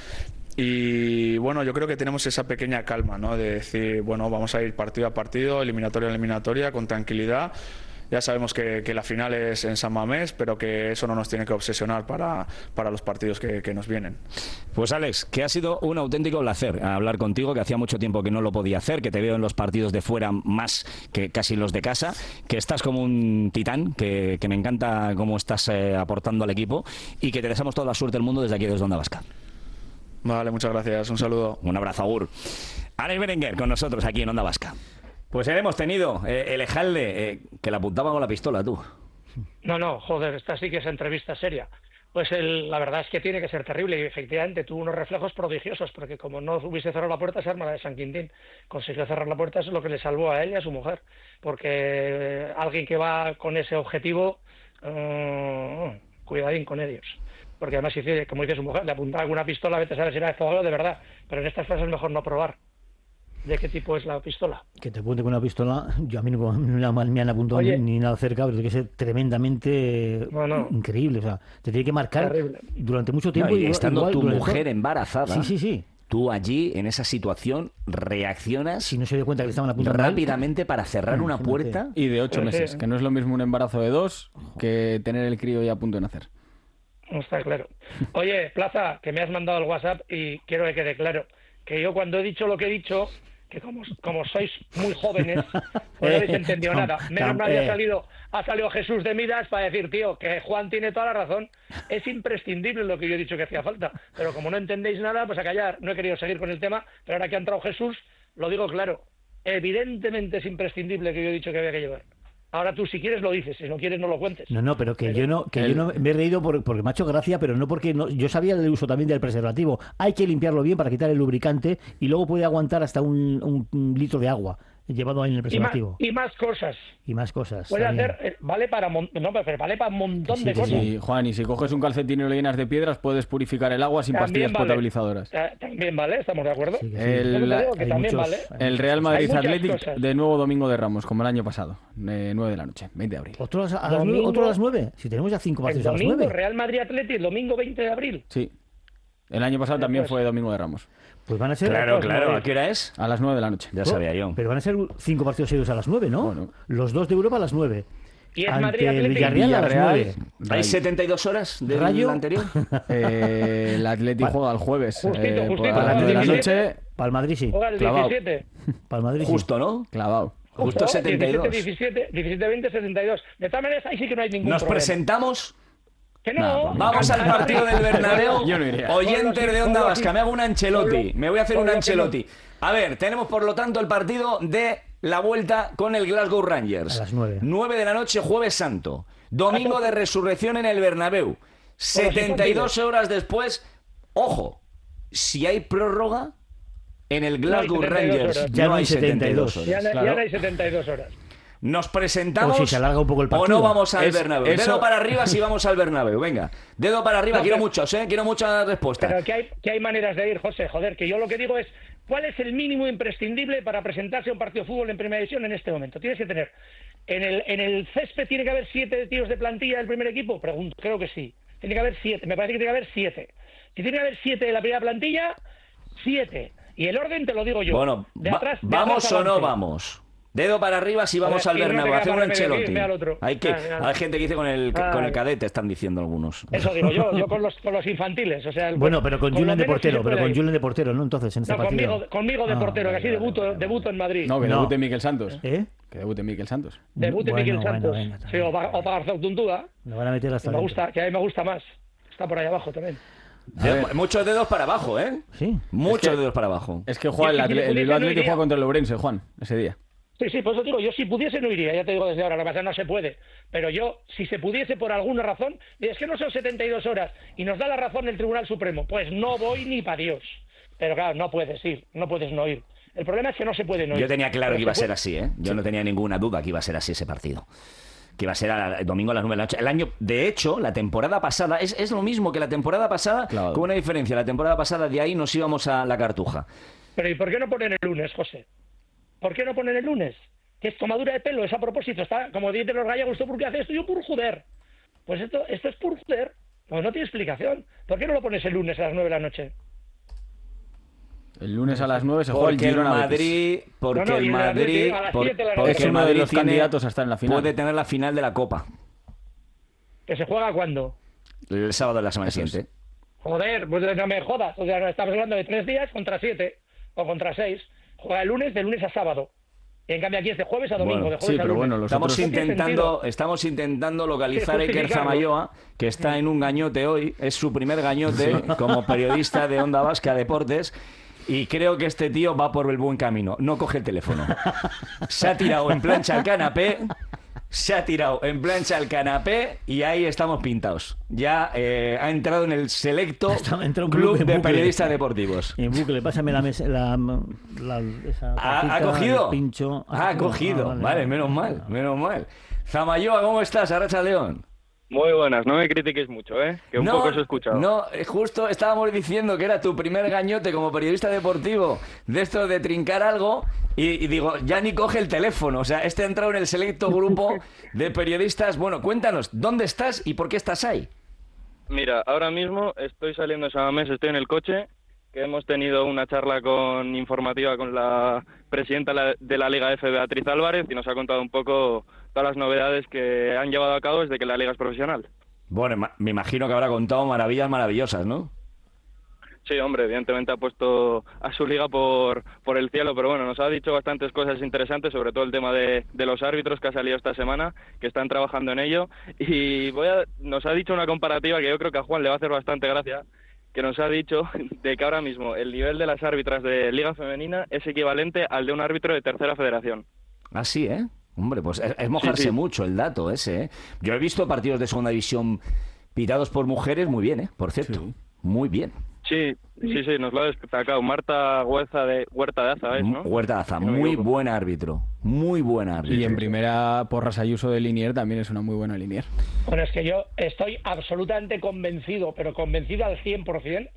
Y bueno, yo creo que tenemos esa pequeña calma, ¿no? De decir, bueno, vamos a ir partido a partido, eliminatoria a eliminatoria, con tranquilidad. Ya sabemos que, que la final es en San Mamés, pero que eso no nos tiene que obsesionar para, para los partidos que, que nos vienen. Pues Alex, que ha sido un auténtico placer hablar contigo, que hacía mucho tiempo que no lo podía hacer, que te veo en los partidos de fuera más que casi los de casa, que estás como un titán, que, que me encanta cómo estás eh, aportando al equipo y que te deseamos toda la suerte del mundo desde aquí, desde Onda Vasca. Vale, muchas gracias. Un saludo. Un abrazo, agur. Alex Berenguer con nosotros aquí en Onda Vasca. Pues hemos tenido eh, el Ejalde, eh, que la apuntaba con la pistola, tú. No, no, joder, esta sí que es entrevista seria. Pues el, la verdad es que tiene que ser terrible y efectivamente tuvo unos reflejos prodigiosos, porque como no hubiese cerrado la puerta, se arma la de San Quintín. Consiguió cerrar la puerta, eso es lo que le salvó a él y a su mujer. Porque eh, alguien que va con ese objetivo, uh, cuidadín con ellos. Porque además, como dice su mujer, le apuntaba alguna pistola, vete a saber si era de fuego de verdad. Pero en estas cosas es mejor no probar. ¿De qué tipo es la pistola? Que te apunte con una pistola, yo a mí no me han apuntado ni, ni nada cerca, pero tiene que ser tremendamente no, no. increíble. O sea, te tiene que marcar terrible. Durante mucho tiempo. No, y igual, estando igual, tu mujer todo. embarazada, sí, sí, sí. tú allí, en esa situación, reaccionas si no se dio cuenta que le estaban apuntando rápidamente para cerrar no, una puerta. Y de ocho meses, que no es lo mismo un embarazo de dos que tener el crío ya a punto de nacer. No está claro. Oye, Plaza, que me has mandado el WhatsApp y quiero que quede claro que yo cuando he dicho lo que he dicho, que como, como sois muy jóvenes, pues no habéis entendido nada. Menos mal ha salido, ha salido Jesús de Midas para decir, tío, que Juan tiene toda la razón. Es imprescindible lo que yo he dicho que hacía falta. Pero como no entendéis nada, pues a callar. No he querido seguir con el tema, pero ahora que ha entrado Jesús, lo digo claro. Evidentemente es imprescindible que yo he dicho que había que llevar. Ahora tú, si quieres, lo dices. Si no quieres, no lo cuentes. No, no, pero que pero yo no que el... yo no me he reído por, porque me ha hecho gracia, pero no porque no, yo sabía el uso también del preservativo. Hay que limpiarlo bien para quitar el lubricante y luego puede aguantar hasta un, un, un litro de agua llevado ahí en el preservativo. Y más, y más cosas. Y más cosas. Puede hacer, eh, vale para mon... no, pero vale para un montón sí, de sí, cosas. Sí, Juan, y si coges un calcetín y lo llenas de piedras, puedes purificar el agua sin también pastillas vale. potabilizadoras. También vale, ¿estamos de acuerdo? Sí, sí. El, la... muchos... vale. el Real Madrid Athletic de nuevo domingo de Ramos, como el año pasado, de nueve de la noche, veinte de abril. ¿Otro a las, nueve, ¿Otro a las nueve? Si tenemos ya cinco partidos a las nueve. Real Madrid Athletic, domingo veinte de abril. Sí. El año pasado también fue domingo de Ramos. Pues van a ser... Claro, claro. ¿A qué hora es? A las nueve de la noche. Ya sabía yo. Pero van a ser cinco partidos seguidos a las nueve, ¿no? Bueno. Los dos de Europa a las nueve. Y es Madrid Atlético. Villarreal a las nueve. ¿Hay setenta y dos horas del Rayo anterior? eh, el Atlético juega el jueves. Justito, eh, justito. A las nueve de la noche. Para el Madrid sí. Juega el diecisiete. Para el Madrid sí. Justo, ¿no? Clavado. Justo setenta y dos. diecisiete, diecisiete, veinte, setenta y dos. De todas maneras, ahí sí que no hay ningún Nos problema. presentamos... Que no. No, Vamos al partido del Bernabéu. Yo no iría. Oyentes de Onda Vasca, me hago un Ancelotti. Me voy a hacer un Ancelotti. A ver, tenemos por lo tanto el partido de la vuelta con el Glasgow Rangers. A las nueve. nueve de la noche, Jueves Santo. Domingo de resurrección en el Bernabéu. setenta y dos horas después. Ojo, si hay prórroga en el Glasgow Rangers, ya no hay setenta y dos horas. Ya, no, ya no hay setenta y dos horas. Nos presentamos o, si se alarga un poco el partido. O no vamos al es, Bernabéu. eso... Dedo para arriba si vamos al Bernabéu. Venga, dedo para arriba. No, quiero pero... muchos, ¿eh? Quiero muchas respuestas. Pero que hay, que hay maneras de ir, José. Joder, que yo lo que digo es, ¿cuál es el mínimo imprescindible para presentarse a un partido de fútbol en primera división en este momento? Tienes que tener... ¿En el, en el césped tiene que haber siete tíos de plantilla del primer equipo? Pregunto, creo que sí. Tiene que haber siete. Me parece que tiene que haber siete. Si tiene que haber siete de la primera plantilla, siete. Y el orden te lo digo yo. Bueno, de va, atrás, de ¿vamos atrás o no vamos? Dedo para arriba si vamos ver, al Bernabéu, no hacer un Ancelotti. Hay, que, hay gente que dice con el, ah, con el cadete, están diciendo algunos. Eso digo yo, yo con los, con los infantiles. O sea, el, bueno, pero con, con Julen de portero, pero con Julen de portero, ¿no? Entonces, en este no, partido. Conmigo, conmigo de ah, portero, vale, que así vale, debuto, vale, vale. debuto en Madrid. No, que no. debute Miquel Santos. ¿Eh? Que debute Miquel Santos. Debute bueno, Miquel Santos. Bueno, venga, sí, o para, o para Arzautuntúa. Me van a meter hasta que me gusta, que a mí me gusta más. Está por ahí abajo también. Dedo, muchos dedos para abajo, ¿eh? Sí. Muchos es que, dedos para abajo. Es que Juan, el, el Bilbao Athletic juega contra el Ourense, Juan, ese día. Sí, sí, por eso digo, yo si pudiese no iría, ya te digo desde ahora, lo que pasa es que no se puede. Pero yo, si se pudiese por alguna razón, es que no son setenta y dos horas y nos da la razón el Tribunal Supremo, pues no voy ni para Dios. Pero claro, no puedes ir, no puedes no ir. El problema es que no se puede no ir. Yo tenía claro Pero que iba a ser puede... así, ¿eh? Yo sí. no tenía ninguna duda que iba a ser así ese partido. Que iba a ser el domingo a las nueve de la noche. El año, de hecho, la temporada pasada, es, es lo mismo que la temporada pasada, claro. Con una diferencia. La temporada pasada de ahí nos íbamos a la Cartuja. Pero ¿y por qué no ponen el lunes, José? ¿Por qué no ponen el lunes? Que es tomadura de pelo, es a propósito. Está, como dicen los gallegos, ¿esto por qué hace esto? Yo por joder. Pues esto, esto es puro joder. Pues no tiene explicación. ¿Por qué no lo pones el lunes a las nueve de la noche? El lunes a las nueve se juega el Porque el Girona Madrid, Betis. porque No, no, y el el Madrid, Atlético a las por- siete de la porque noche. el Es uno de Madrid los tiene- candidatos a estar en la final. puede tener la final de la Copa ¿Que se juega cuándo? el sábado de la semana Eso es. siguiente. Joder, pues no me jodas. O sea, no estamos hablando de tres días contra siete o contra seis. Juega el lunes, de lunes a sábado. Y en cambio aquí es de jueves a domingo. Bueno, de jueves sí, a pero lunes. bueno, los Estamos otros- No tiene intentando, sentido. estamos intentando localizar a Sí, Iker justificarlo. Zamayoa, que está en un gañote hoy, es su primer gañote como periodista de Onda Vasca Deportes, y creo que este tío va por el buen camino. No coge el teléfono. Se ha tirado en plancha al canapé, se ha tirado en plancha al canapé y ahí estamos pintados. Ya eh, ha entrado en el selecto Está- entra un club club en de bucle. periodistas deportivos. En bucle, pásame la mesa, la, la- esa ¿Ha, ha tapita, cogido? el pincho. Ha cogido. Ah, vale, vale. menos mal, menos mal. Zamayoa, ¿cómo estás? Arracha León. Muy buenas, no me critiques mucho, ¿eh? Que un no, poco os he escuchado. No, eh, justo estábamos diciendo que era tu primer gañote como periodista deportivo, de esto de trincar algo, y, y digo, ya ni coge el teléfono. O sea, este ha entrado en el selecto grupo de periodistas. Bueno, cuéntanos, ¿dónde estás y por qué estás ahí? Mira, ahora mismo estoy saliendo de Samamés, estoy en el coche, que hemos tenido una charla con informativa con la presidenta la- de la Liga F, Beatriz Álvarez, y nos ha contado un poco todas las novedades que han llevado a cabo desde que la Liga es profesional. Bueno, ma- me imagino que habrá contado maravillas maravillosas, ¿no? Sí, hombre, evidentemente ha puesto a su liga por, por el cielo, pero bueno, nos ha dicho bastantes cosas interesantes, sobre todo el tema de, de los árbitros que ha salido esta semana, que están trabajando en ello, y voy a, nos ha dicho una comparativa que yo creo que a Juan le va a hacer bastante gracia, que nos ha dicho de que ahora mismo el nivel de las árbitras de Liga Femenina es equivalente al de un árbitro de tercera federación. Así, ¿eh? Hombre, pues es, es mojarse Sí, sí. mucho el dato ese, ¿eh? Yo he visto partidos de segunda división pitados por mujeres muy bien, ¿eh? Por cierto, muy bien. Sí, sí, sí, nos lo ha destacado Marta Huerta de, Huerta de Aza, ¿es, no? Huerta de Aza, Si no me muy equivoco. buen árbitro, muy buen árbitro. Y en primera, Porras Ayuso de Linier también es una muy buena Linier. Bueno, es que yo estoy absolutamente convencido, pero convencido al cien por ciento,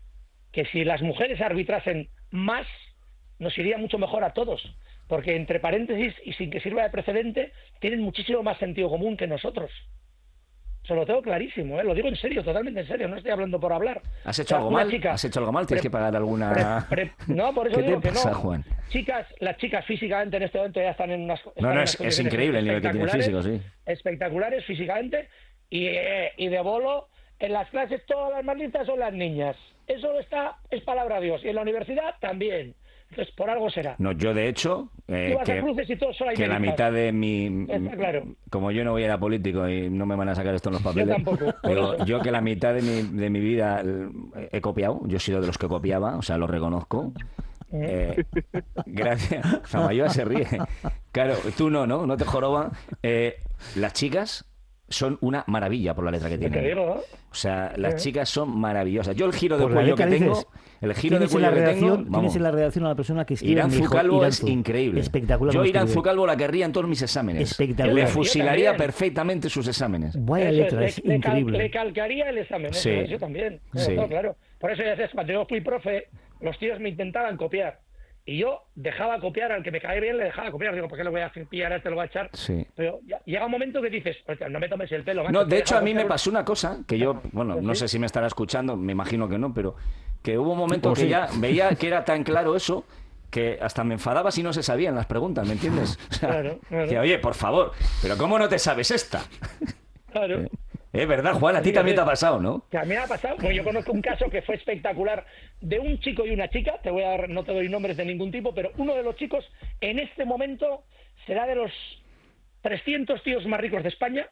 que si las mujeres arbitrasen más, nos iría mucho mejor a todos. Porque, entre paréntesis, y sin que sirva de precedente, tienen muchísimo más sentido común que nosotros. Se lo tengo clarísimo, ¿eh? Lo digo en serio, totalmente en serio, no estoy hablando por hablar. ¿Has O hecho sea, algo una mal? chica- ¿Has hecho algo mal? ¿Tienes pre- que pagar alguna...? pre- pre- no, por eso ¿Qué te digo que pasa, no. Juan? Chicas, las chicas físicamente en este momento ya están en unas están No, en no, unas es, es condiciones increíble el nivel que tiene físico, espectaculares, sí. espectaculares físicamente, y, eh, y de bolo, en las clases todas las más listas son las niñas. Eso está, es palabra de Dios. Y en la universidad también. Entonces, por algo será. No, yo de hecho, eh, Tú vas a que, cruces y todos son ahí que la médicas. mitad de mi... Está claro. Como yo no voy a ir a político y no me van a sacar esto en los papeles, tampoco, por pero eso. yo que la mitad de mi, de mi vida eh, he copiado, yo he sido de los que copiaba, o sea, lo reconozco. Eh, gracias. Zamayoa se ríe. Claro, tú no, ¿no? No te joroba. Eh, las chicas son una maravilla por la letra que Te tienen. digo, ¿no? O sea, las Eh. chicas son maravillosas. Yo el giro de Por la cuello que letra tengo, dices, el giro de tienes en cuello la que redacción, tengo, tienes vamos. en la redacción a la persona que escribe. Irán mejor, Zucalvo es Iranzu. increíble. Espectacular. Yo lo Irán escribe. Zucalvo la querría en todos mis exámenes. Espectacular. Le Yo fusilaría también. perfectamente sus exámenes. Vaya Eso letra, le- es le, cal- increíble. le calcaría el examen, eso Sí. es, yo también. Sí. No, claro. Por eso ya sabes, cuando yo fui profe, los tíos me intentaban copiar. Y yo dejaba copiar al que me cae bien, le dejaba copiar. Digo, ¿por qué le voy a pillar a este, lo voy a echar? Sí. Pero ya- llega un momento que dices, "Hostia, no me tomes el pelo. macho, No, te de he hecho a dejado mí me copiar". pasó una cosa que yo, bueno, no sé si me estará escuchando, me imagino que no, pero que hubo un momento O que sí. ya veía que era tan claro eso que hasta me enfadaba si no se sabían las preguntas, ¿me entiendes? O sea, Claro, claro. decía, oye, por favor, pero ¿cómo no te sabes esta? Claro. Es verdad, Juan, a ti Sí, también sí. te ha pasado, ¿no? Que a mí me ha pasado, pues yo conozco un caso que fue espectacular de un chico y una chica, te voy a dar, no te doy nombres de ningún tipo, pero uno de los chicos en este momento será de los trescientos tíos más ricos de España,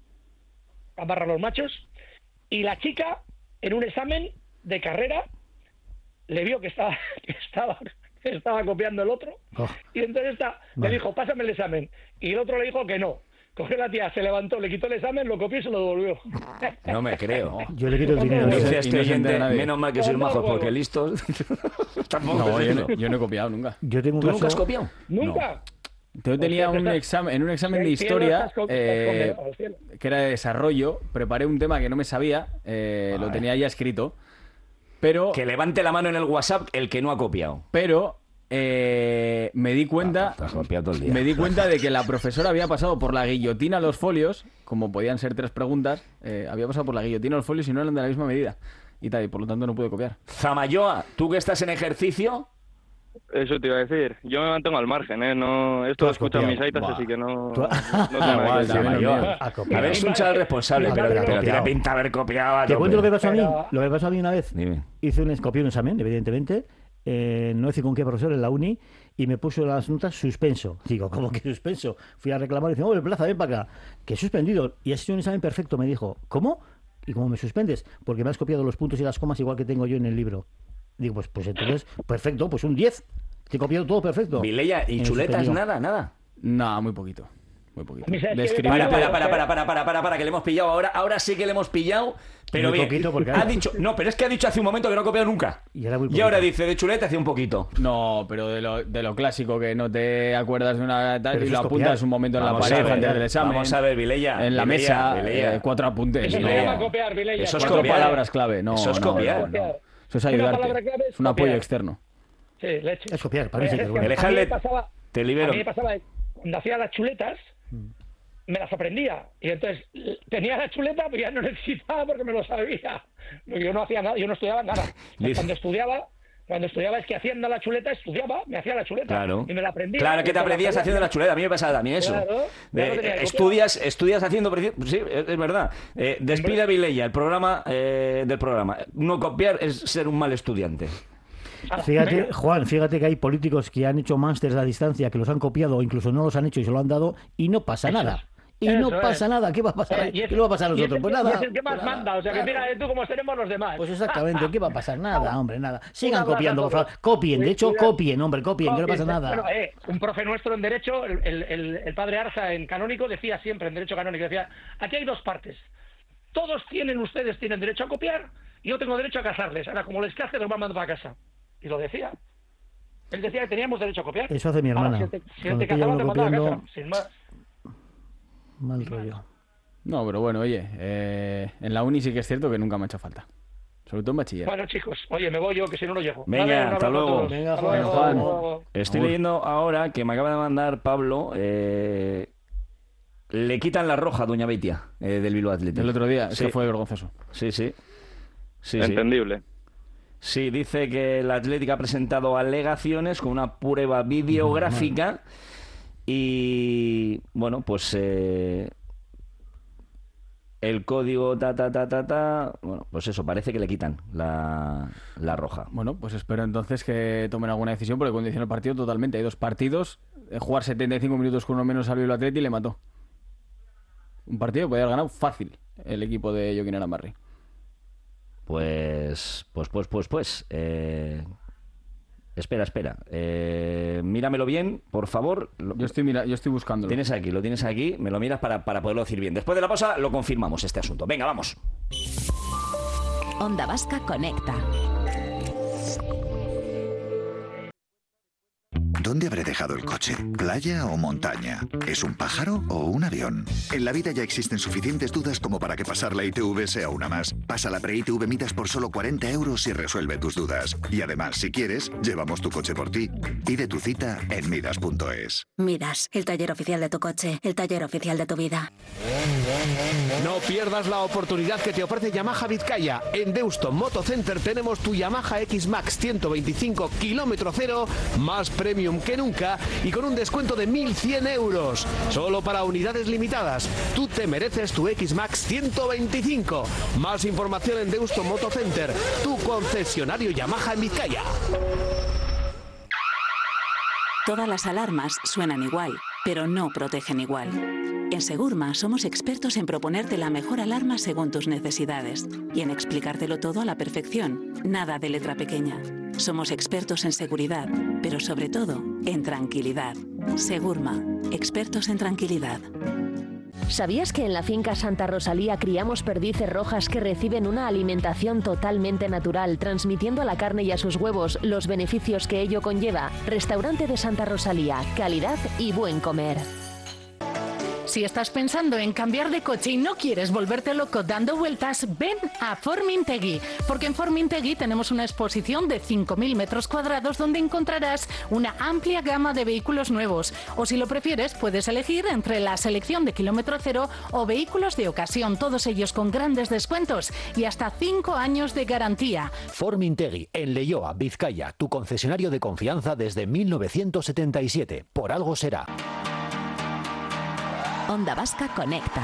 a barra los machos, y la chica en un examen de carrera le vio que estaba, que estaba, que estaba copiando el otro, Oh. y entonces esta, Vale. le dijo, pásame el examen, y el otro le dijo que no. Cogió la tía, se levantó, le quitó el examen, lo copió y se lo devolvió. No me creo. Yo le quito el dinero. Dice Y este no se entera oyente, nadie. menos mal que sois No, no, majos, huevo. porque listos... Tampoco No, es yo eso. no, yo no he copiado nunca. Yo tengo un ¿Tú caso... nunca has copiado? Nunca. Yo tenía Pues, un estás- examen, en un examen de el cielo historia estás con- estás eh, condenado al cielo. que era de desarrollo, preparé un tema que no me sabía, eh, lo Vale. tenía ya escrito, pero, Que levante la mano en el WhatsApp el que no ha copiado. pero eh, me di cuenta me di cuenta de que la profesora había pasado por la guillotina los folios, como podían ser tres preguntas, eh, había pasado por la guillotina los folios y no eran de la misma medida. Y tal, y por lo tanto no pude copiar. Zamayoa, ¿tú que estás en ejercicio? Eso te iba a decir. Yo me mantengo al margen, ¿eh? No, esto lo escuchan mis aitas, así que no... no, no tengo nada que decir. A ver, es un chaval responsable, pero, pero tiene pinta de haber copiado. Te cuento lo que pasó a mí. Pero... Lo que pasó a mí una vez. Dime. Hice un, copié un examen, evidentemente. Eh, no sé con qué profesor en la uni. Y me puso las notas suspenso. Digo, ¿cómo que suspenso? Fui a reclamar y dice, oh, Plaza, ven para acá. Que he suspendido. Y has hecho un examen perfecto. Me dijo, ¿cómo? ¿Y cómo me suspendes? Porque me has copiado los puntos y las comas igual que tengo yo en el libro. Digo, pues, pues entonces, perfecto, pues un diez. Te he copiado todo perfecto. Vileya, ¿y chuletas nada, nada? No, muy poquito. Muy poquito. Para, para, para, para, para, para, para, para, que le hemos pillado ahora. Ahora sí que le hemos pillado. Pero bien, ha dicho, no, pero es que ha dicho hace un momento que no ha copiado nunca. Y ahora, y ahora dice, de chuleta hace un poquito. No, pero de lo, de lo clásico, que no te acuerdas de una tal y lo apuntas copiar. un momento en Vamos la pared ver, antes del examen. Vamos a ver, Vileya. En la Vileya, mesa, Vileya. Eh, cuatro apuntes. Eso se llama copiar, Vileya. Eso es Cuatro copiar. palabras clave. No, Eso es no, copiar. no, no. Eso es Una ayudarte. palabra clave es Es un apoyo copiar. externo. Sí, leche. Es copiar, para mí sí que es bueno. A mí Dejarle- me pasaba, te libero. A mí me pasaba, cuando hacía las chuletas, me las aprendía. Y entonces tenía la chuleta, pero ya no necesitaba porque me lo sabía. Yo no hacía nada, yo no estudiaba nada. Cuando estudiaba, cuando estudiaba es que haciendo la chuleta, estudiaba, me hacía la chuleta. Claro. Y me la aprendía. Claro que te aprendías haciendo la chuleta. A mí me pasaba también eso. Claro, De- claro que tenía que estudias, estudias haciendo... preci- Sí, es, es verdad. Eh, despide a Vileya, el programa eh, del programa. No copiar es ser un mal estudiante. Fíjate, Juan, fíjate que hay políticos que han hecho másters a distancia, que los han copiado o incluso no los han hecho y se lo han dado y no pasa nada. Y Eso no pasa es. nada. ¿Qué va a pasar? Eh, y es- ¿Qué le va a pasar a y es nosotros? el Pues que- nada. y es el que más Pues nada. manda, o sea que Claro. mira tú cómo seremos los demás. Pues exactamente, ¿qué va a pasar? Nada, hombre, nada. Sigan abrazo copiando, a por todos. favor. Copien, de hecho, Cuidado. copien, hombre, copien, que no pasa nada. Bueno, eh, un profe nuestro en Derecho, el, el, el, el padre Arza en Canónico, decía siempre, en Derecho Canónico, decía, aquí hay dos partes. Todos tienen, ustedes tienen derecho a copiar y yo tengo derecho a casarles. Ahora, como les case, los van mandando para casa. Y lo decía. Él decía que teníamos derecho a copiar. Eso hace mi hermana. Ahora, si te, si Cuando te pilla casabas, uno te mandaba a casa. copiando- Sin más. Mal rollo. No, pero bueno, oye, eh, en la uni sí que es cierto que nunca me ha hecho falta. Sobre todo en bachiller. Bueno, chicos, oye, me voy yo, que si no, no llego. Venga, Vale, un hasta abrazo a luego. todos. Venga, Hasta Juan, luego. Juan. Hasta luego. Estoy Uf. leyendo ahora que me acaba de mandar Pablo... eh, le quitan la roja a Doña Beitia, eh, del Bilbao Athletic. El otro día, Sí. eso fue vergonzoso. Sí, sí. Sí, sí. Entendible. Sí, dice que el Atlético ha presentado alegaciones con una prueba videográfica y, bueno, pues eh, el código ta, ta, ta, ta, ta, bueno, pues eso, parece que le quitan la, la roja. Bueno, pues espero entonces que tomen alguna decisión porque condiciona el partido totalmente. Hay dos partidos, eh, jugar setenta y cinco minutos con uno menos al Bilbao Athletic y le mató. Un partido que podía haber ganado fácil el equipo de Joaquín Arambarri. Pues, pues, pues, pues, pues. Eh... Espera, espera. Eh... Míramelo bien, por favor. Lo- Yo estoy, mira, yo estoy buscándolo. Tienes aquí, lo tienes aquí. Me lo miras para, para poderlo decir bien. Después de la pausa lo confirmamos este asunto. Venga, vamos. Onda Vasca Conecta. ¿Dónde habré dejado el coche? ¿Playa o montaña? ¿Es un pájaro o un avión? En la vida ya existen suficientes dudas como para que pasar la I T V sea una más. Pasa la pre-I T V Midas por solo cuarenta euros y resuelve tus dudas. Y además, si quieres, llevamos tu coche por ti. Pide tu cita en midas punto es. Midas, el taller oficial de tu coche, el taller oficial de tu vida. No pierdas la oportunidad que te ofrece Yamaha Vizcaya. En Deusto Moto Center tenemos tu Yamaha X-Max ciento veinticinco kilómetro cero, más premium que nunca y con un descuento de mil cien euros. Solo para unidades limitadas. Tú te mereces tu X-Max ciento veinticinco. Más información en Deusto Moto Center, tu concesionario Yamaha en Vizcaya. Todas las alarmas suenan igual, pero no protegen igual. En Segurma somos expertos en proponerte la mejor alarma según tus necesidades y en explicártelo todo a la perfección, nada de letra pequeña. Somos expertos en seguridad, pero sobre todo en tranquilidad. Segurma, expertos en tranquilidad. ¿Sabías que en la finca Santa Rosalía criamos perdices rojas que reciben una alimentación totalmente natural, transmitiendo a la carne y a sus huevos los beneficios que ello conlleva? Restaurante de Santa Rosalía, calidad y buen comer. Si estás pensando en cambiar de coche y no quieres volverte loco dando vueltas, ven a Formintegui, porque en Formintegui tenemos una exposición de cinco mil metros cuadrados donde encontrarás una amplia gama de vehículos nuevos. O si lo prefieres, puedes elegir entre la selección de kilómetro cero o vehículos de ocasión, todos ellos con grandes descuentos y hasta cinco años de garantía. Formintegui, en Leioa, Vizcaya, tu concesionario de confianza desde mil novecientos setenta y siete. Por algo será. Onda Vasca Conecta.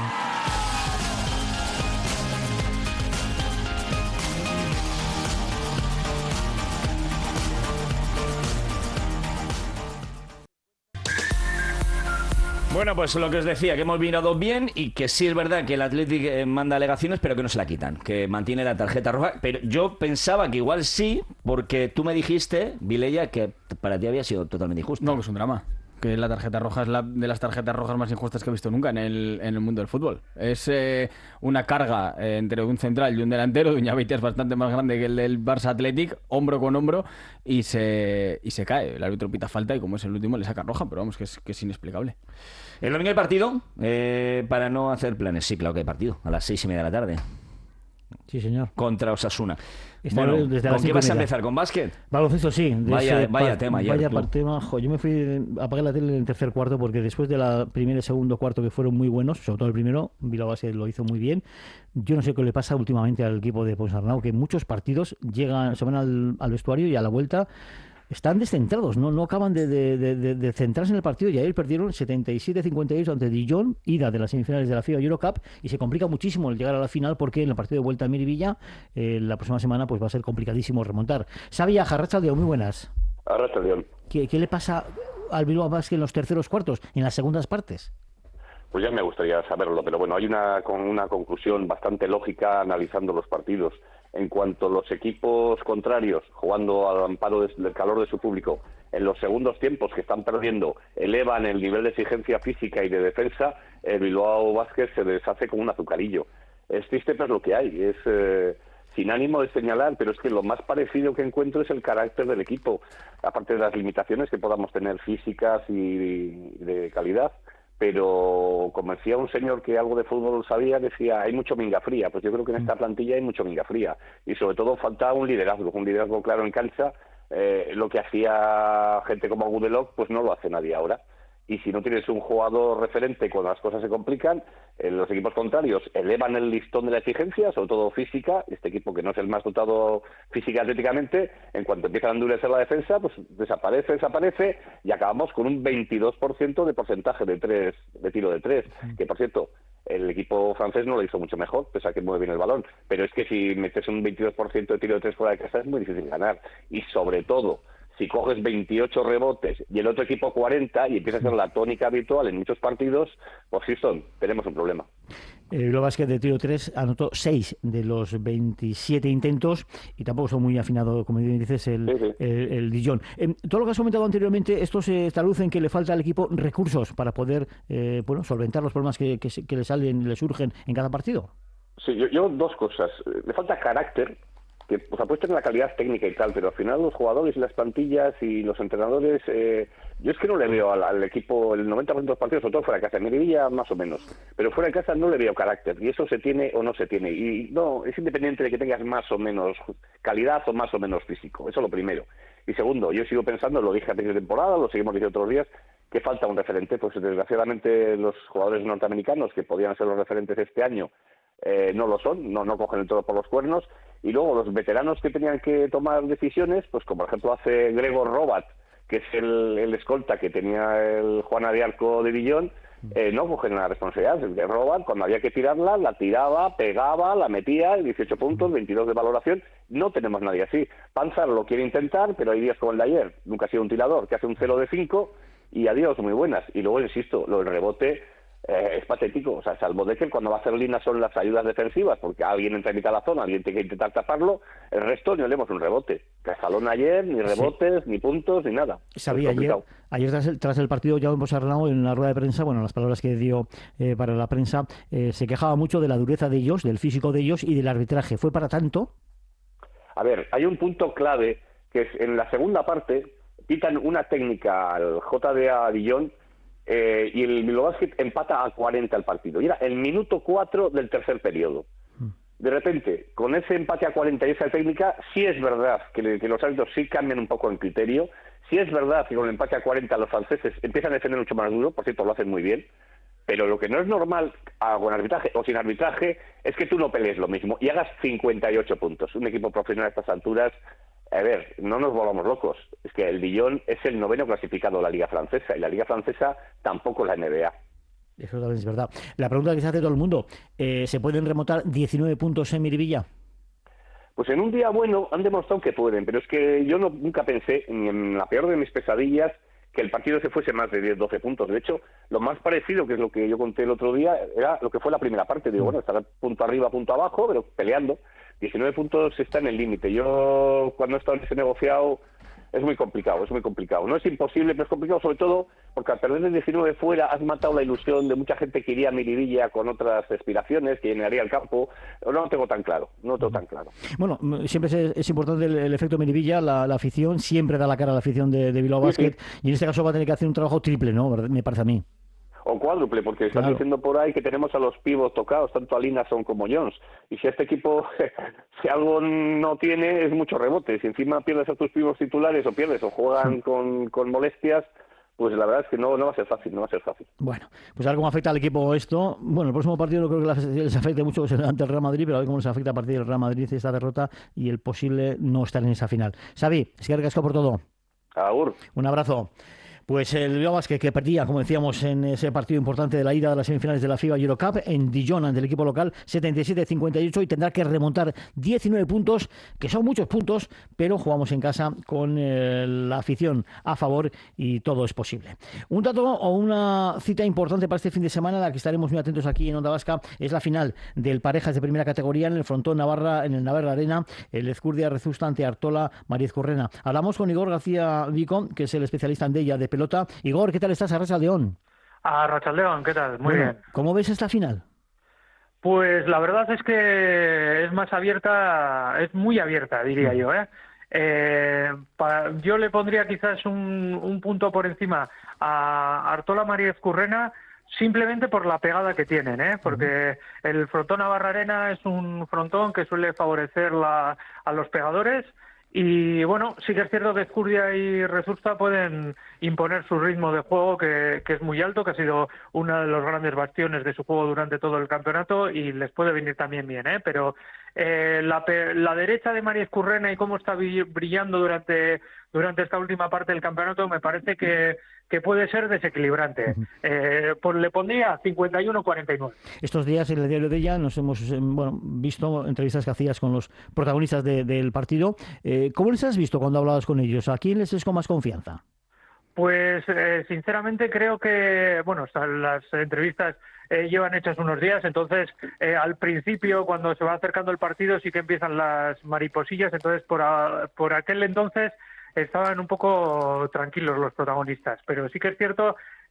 Bueno, pues lo que os decía, que hemos mirado bien y que sí es verdad que el Athletic eh, manda alegaciones, pero que no se la quitan, que mantiene la tarjeta roja. Pero yo pensaba que igual sí, porque tú me dijiste, Vilella, que para ti había sido totalmente injusto. No, que es un drama. Que la tarjeta roja es la de las tarjetas rojas más injustas que he visto nunca en el, en el mundo del fútbol. Es eh, una carga eh, entre un central y un delantero. Duñabeitia es bastante más grande que el del Barça Athletic, hombro con hombro, y se, y se cae. El árbitro pita falta y como es el último le saca roja, pero vamos, que es, que es inexplicable. El domingo hay partido, eh, para no hacer planes. Sí, claro que hay partido, a las seis y media de la tarde. Sí, señor. Contra Osasuna. Está Bueno, desde ¿con qué vas a empezar? ¿Con básquet? Baloncesto, sí. Vaya, ese, vaya pa, tema ayer. Vaya tú. tema. Jo, yo me fui, apagué la tele en el tercer cuarto porque después de la primera y segundo cuarto que fueron muy buenos, sobre todo el primero, Bilbao Basket lo hizo muy bien. Yo no sé qué le pasa últimamente al equipo de Ponsarnau, que muchos partidos llegan, se van al, al vestuario y a la vuelta están descentrados, no no acaban de, de, de, de, de centrarse en el partido, y ayer perdieron setenta y siete a cincuenta y ocho ante Dijon, ida de las semifinales de la FIBA Eurocup, y se complica muchísimo el llegar a la final porque en el partido de vuelta a Miribilla eh, la próxima semana pues va a ser complicadísimo remontar. Sabia, Arratsaldeon, muy buenas. Arratsaldeon. ¿Qué, ¿Qué le pasa al Bilbao Basket en los terceros cuartos, en las segundas partes? Pues ya me gustaría saberlo, pero bueno, hay una, con una conclusión bastante lógica analizando los partidos. En cuanto a los equipos contrarios, jugando al amparo del calor de su público, en los segundos tiempos que están perdiendo, elevan el nivel de exigencia física y de defensa, el Bilbao Basket se deshace como un azucarillo. Es triste, pero es lo que hay. Es eh, sin ánimo de señalar, pero es que lo más parecido que encuentro es el carácter del equipo, aparte de las limitaciones que podamos tener físicas y de calidad. Pero como decía un señor que algo de fútbol sabía, decía, hay mucho minga fría. Pues yo creo que en esta plantilla hay mucho minga fría. Y sobre todo falta un liderazgo, un liderazgo claro en cancha. Eh, lo que hacía gente como Gudelok, pues no lo hace nadie ahora. Y si no tienes un jugador referente cuando las cosas se complican, eh, los equipos contrarios elevan el listón de la exigencia, sobre todo física. Este equipo, que no es el más dotado física atléticamente, en cuanto empieza a endurecer la defensa, pues desaparece, desaparece, y acabamos con un veintidós por ciento de porcentaje de tres, de tiro de tres. Que, por cierto, el equipo francés no lo hizo mucho mejor, pese a que mueve bien el balón. Pero es que si metes un veintidós por ciento de tiro de tres fuera de casa es muy difícil ganar. Y sobre todo, si coges veintiocho rebotes y el otro equipo cuarenta y empieza a ser la tónica habitual en muchos partidos, pues Houston, tenemos un problema. El Bilbao Basket de tiro tres anotó seis de los veintisiete intentos y tampoco son muy afinado, como dices, el, sí, sí. el, el Dijon. Eh, todo lo que has comentado anteriormente, esto se traduce en que le falta al equipo recursos para poder eh, bueno, solventar los problemas que, que, que le salen, le surgen en cada partido. Sí, yo, yo dos cosas. Le falta carácter, que pues apuesten en la calidad técnica y tal, pero al final los jugadores y las plantillas y los entrenadores, eh, yo es que no le veo al, al equipo el noventa por ciento de los partidos, sobre todo fuera de casa, en Miribilla más o menos, pero fuera de casa no le veo carácter, y eso se tiene o no se tiene, y no, es independiente de que tengas más o menos calidad o más o menos físico, eso es lo primero. Y segundo, yo sigo pensando, lo dije a principio de temporada, lo seguimos diciendo otros días, que falta un referente, pues desgraciadamente los jugadores norteamericanos que podían ser los referentes este año, Eh, no lo son, no, no cogen el toro por los cuernos, y luego los veteranos que tenían que tomar decisiones, pues como por ejemplo hace Gregor Robat, que es el, el escolta que tenía el Juana de Arco de Dijon, eh, no cogen la responsabilidad. De Robat, cuando había que tirarla, la tiraba, pegaba, la metía, dieciocho puntos, veintidós de valoración. No tenemos nadie así. Panzar lo quiere intentar, pero hay días como el de ayer, nunca ha sido un tirador, que hace un cero de cinco y adiós, muy buenas. Y luego, insisto, lo del rebote Eh, es patético, o sea, salvo de que cuando va a hacer línea son las ayudas defensivas, porque alguien entra en mitad de la zona, alguien tiene que intentar taparlo, el resto ni olemos un rebote. Cazalón ayer, ni rebotes, sí. ni puntos, ni nada. Sabía ayer, ayer tras el, tras el partido, ya hemos hablado en una rueda de prensa, bueno, las palabras que dio eh, para la prensa, eh, se quejaba mucho de la dureza de ellos, del físico de ellos y del arbitraje. ¿Fue para tanto? A ver, hay un punto clave, que es en la segunda parte, pitan una técnica al J D A Dijon, eh, y el Bilbao Basket empata a cuarenta el partido. Y era el minuto cuatro del tercer periodo. De repente, con ese empate a cuarenta y esa técnica, sí es verdad que, le, que los árbitros sí cambian un poco el criterio, sí es verdad que con el empate a cuarenta los franceses empiezan a defender mucho más duro, por cierto, lo hacen muy bien, pero lo que no es normal a, con arbitraje o sin arbitraje es que tú no pelees lo mismo y hagas cincuenta y ocho puntos. Un equipo profesional a estas alturas, a ver, no nos volvamos locos, es que el Dijon es el noveno clasificado de la Liga Francesa y la Liga Francesa tampoco la N B A. Eso también es verdad. La pregunta que se hace todo el mundo, eh, ¿se pueden remontar diecinueve puntos en Miribilla? Pues en un día bueno han demostrado que pueden, pero es que yo no, nunca pensé, ni en la peor de mis pesadillas, que el partido se fuese más de diez doce puntos. De hecho, lo más parecido, que es lo que yo conté el otro día, era lo que fue la primera parte. Digo, bueno, estará punto arriba, punto abajo, pero peleando. diecinueve puntos está en el límite. Yo, cuando he estado en ese negociado, es muy complicado, es muy complicado. No es imposible, pero es complicado, sobre todo porque al perder el diecinueve fuera has matado la ilusión de mucha gente que iría a Miribilla con otras aspiraciones, que llenaría el campo. No lo tengo tan claro, no lo tengo tan claro. Bueno, siempre es, es importante el, el efecto Miribilla, la, la afición siempre da la cara a la afición de, de Bilbao Basket, sí, sí. Y en este caso va a tener que hacer un trabajo triple, ¿no? Me parece a mí. O cuádruple, porque están claro. diciendo por ahí que tenemos a los pibos tocados, tanto a Linason como Jones. Y si este equipo, si algo no tiene, es mucho rebote. Si encima pierdes a tus pibos titulares o pierdes o juegan sí. con, con molestias, pues la verdad es que no, no va a ser fácil, no va a ser fácil. Bueno, pues a ver cómo afecta al equipo esto. Bueno, el próximo partido no creo que les afecte mucho ante el Real Madrid, pero a ver cómo les afecta a partir del Real Madrid esta derrota y el posible no estar en esa final. Xavi, es que recasco por todo. Agur. Un abrazo. Pues el Bilbao Basket que perdía, como decíamos, en ese partido importante de la ida de las semifinales de la FIBA Eurocup en Dijon ante el equipo local, setenta y siete a cincuenta y ocho, y tendrá que remontar diecinueve puntos, que son muchos puntos, pero jugamos en casa con eh, la afición a favor y todo es posible. Un dato o una cita importante para este fin de semana, a la que estaremos muy atentos aquí en Onda Vasca, es la final del parejas de primera categoría en el frontón Navarra, en el Navarra Arena, el Ezcurdia Rezusta ante Artola Mariez Currena. Hablamos con Igor García Vico, que es el especialista en Deia de pelota. Igor, ¿qué tal estás? Arratsaldeon. Arratsaldeon, ¿qué tal? Muy bueno, bien. ¿Cómo ves esta final? Pues la verdad es que es más abierta, es muy abierta, diría yo, ¿eh? Eh, para, yo le pondría quizás un, un punto por encima a Artola Mariez Currena, simplemente por la pegada que tienen, ¿eh? Porque el frontón Navarra Arena es un frontón que suele favorecer la, a los pegadores. Y bueno, sí que es cierto que Ezcurdia y Rezusta pueden imponer su ritmo de juego, que, que es muy alto, que ha sido uno de los grandes bastiones de su juego durante todo el campeonato, y les puede venir también bien, ¿eh? Pero eh, la, la derecha de Mariez Currena y cómo está brillando durante, durante esta última parte del campeonato me parece que, que puede ser desequilibrante. Uh-huh. eh, pues le pondría cincuenta y uno a cuarenta y nueve. Estos días en el diario de ella nos hemos bueno, visto entrevistas que hacías con los protagonistas de, del partido. Eh, ¿Cómo les has visto cuando hablabas con ellos? ¿A quién les es con más confianza? Pues eh, sinceramente creo que, bueno, las entrevistas eh, llevan hechas unos días, entonces eh, al principio cuando se va acercando el partido sí que empiezan las mariposillas, entonces por, a, por aquel entonces estaban un poco tranquilos los protagonistas, pero sí que es cierto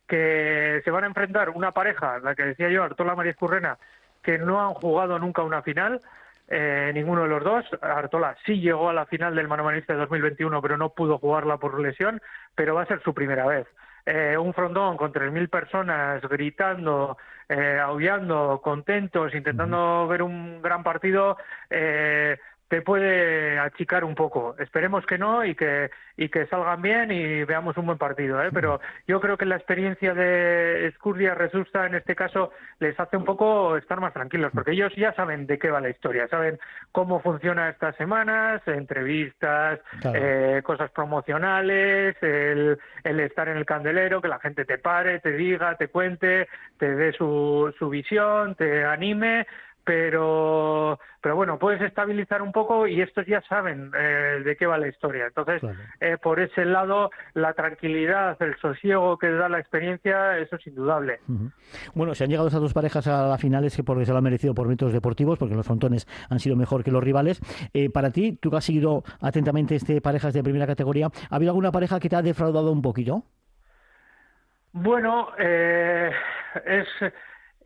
que se van a enfrentar una pareja, la que decía yo, Artola Mariez Currena, que no han jugado nunca una final. Eh, ninguno de los dos. Artola sí llegó a la final del Mano Manista de dos mil veintiuno, pero no pudo jugarla por lesión, pero va a ser su primera vez. Eh, un frontón con tres mil personas gritando, eh, aullando, contentos, intentando ver un gran partido, eh, te puede achicar un poco. Esperemos que no y que y que salgan bien y veamos un buen partido, ¿eh? Pero yo creo que la experiencia de Ezcurdia Rezusta en este caso les hace un poco estar más tranquilos, porque ellos ya saben de qué va la historia, saben cómo funciona estas semanas, entrevistas, claro. eh, cosas promocionales, el, el estar en el candelero, que la gente te pare, te diga, te cuente, te dé su, su visión, te anime. Pero, pero bueno, puedes estabilizar un poco y estos ya saben eh, de qué va la historia. Entonces, claro. eh, por ese lado, la tranquilidad, el sosiego que da la experiencia, eso es indudable. Uh-huh. Bueno, se han llegado esas dos parejas a la final, es que porque se lo han merecido por méritos deportivos, porque los frontones han sido mejor que los rivales. Eh, para ti, tú que has seguido atentamente este parejas de primera categoría, ¿ha habido alguna pareja que te ha defraudado un poquito? Bueno, eh, es... es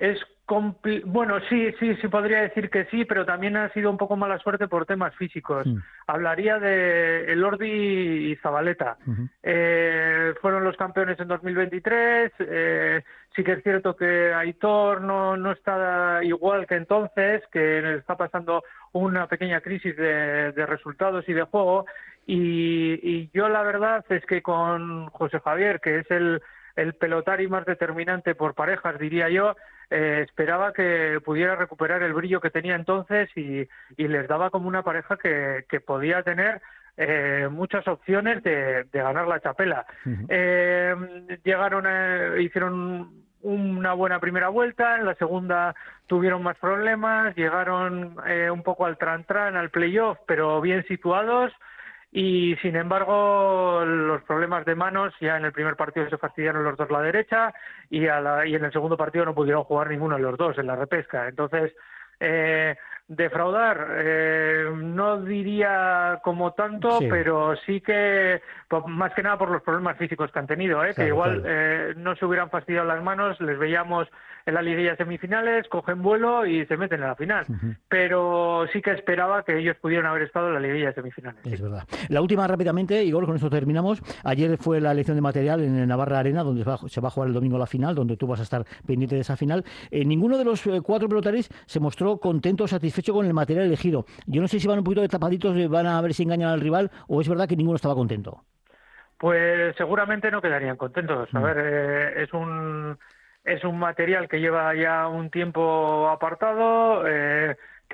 Compli- bueno, sí, sí, sí podría decir que sí, pero también ha sido un poco mala suerte por temas físicos. Mm. Hablaría de Elordi y Zabaleta. Uh-huh. Eh, fueron los campeones en dos mil veintitrés. Eh, sí que es cierto que Aitor no, no está igual que entonces, que está pasando una pequeña crisis de, de resultados y de juego. Y, y yo la verdad es que con José Javier, que es el, el pelotari más determinante por parejas, diría yo, Eh, esperaba que pudiera recuperar el brillo que tenía entonces y, y les daba como una pareja que, que podía tener eh, muchas opciones de, de ganar la chapela. Uh-huh. Eh, llegaron, a, hicieron una buena primera vuelta, en la segunda tuvieron más problemas, llegaron eh, un poco al tran-tran, al playoff, pero bien situados. Y sin embargo los problemas de manos, ya en el primer partido se fastidiaron los dos la derecha y, a la, y en el segundo partido no pudieron jugar ninguno de los dos en la repesca. Entonces eh, defraudar eh, no diría como tanto, sí. Pero sí que más que nada por los problemas físicos que han tenido, ¿eh? Claro, que igual claro. eh, no se hubieran fastidiado las manos, les veíamos en la liguilla semifinales, cogen vuelo y se meten en la final. Uh-huh. Pero sí que esperaba que ellos pudieran haber estado en la liguilla semifinales. Es sí. verdad. La última rápidamente, Igor, con esto terminamos. Ayer fue la elección de material en Navarra Arena, donde se va, se va a jugar el domingo la final, donde tú vas a estar pendiente de esa final. Eh, ninguno de los eh, cuatro pelotaris se mostró contento o satisfecho con el material elegido. Yo no sé si van un poquito de tapaditos, van a ver si engañan al rival, o es verdad que ninguno estaba contento. Pues seguramente no quedarían contentos. A mm. ver, eh, es un... Es un material que lleva ya un tiempo apartado, eh,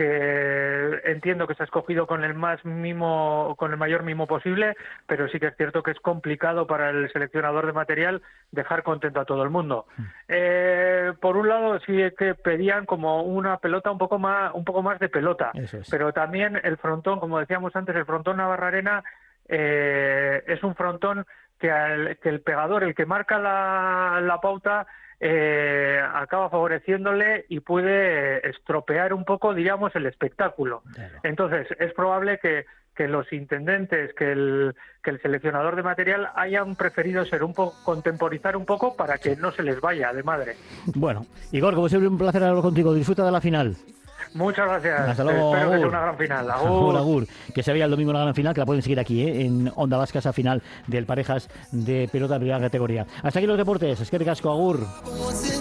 que entiendo que se ha escogido con el más mimo, con el mayor mimo posible, pero sí que es cierto que es complicado para el seleccionador de material dejar contento a todo el mundo. Eh, por un lado sí que pedían como una pelota un poco más, un poco más de pelota, es. Pero también el frontón, como decíamos antes, el frontón Navarra Arena eh, es un frontón que, al, que el pegador, el que marca la, la pauta, Eh, acaba favoreciéndole y puede estropear un poco, digamos, el espectáculo. Claro. Entonces, es probable que, que los intendentes, que el, que el seleccionador de material hayan preferido ser un poco, contemporizar un poco para que no se les vaya de madre. Bueno, Igor, como siempre, un placer hablar contigo. Disfruta de la final. Muchas gracias. Hasta luego. Espero agur. que sea una gran final. Agur. Agur, agur. Que se vea el domingo la gran final, que la pueden seguir aquí, ¿eh? En Onda Vasca, esa final del parejas de pelota de primera categoría. Hasta aquí los deportes. Es que te casco, agur.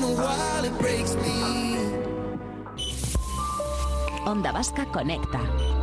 Onda Vasca conecta.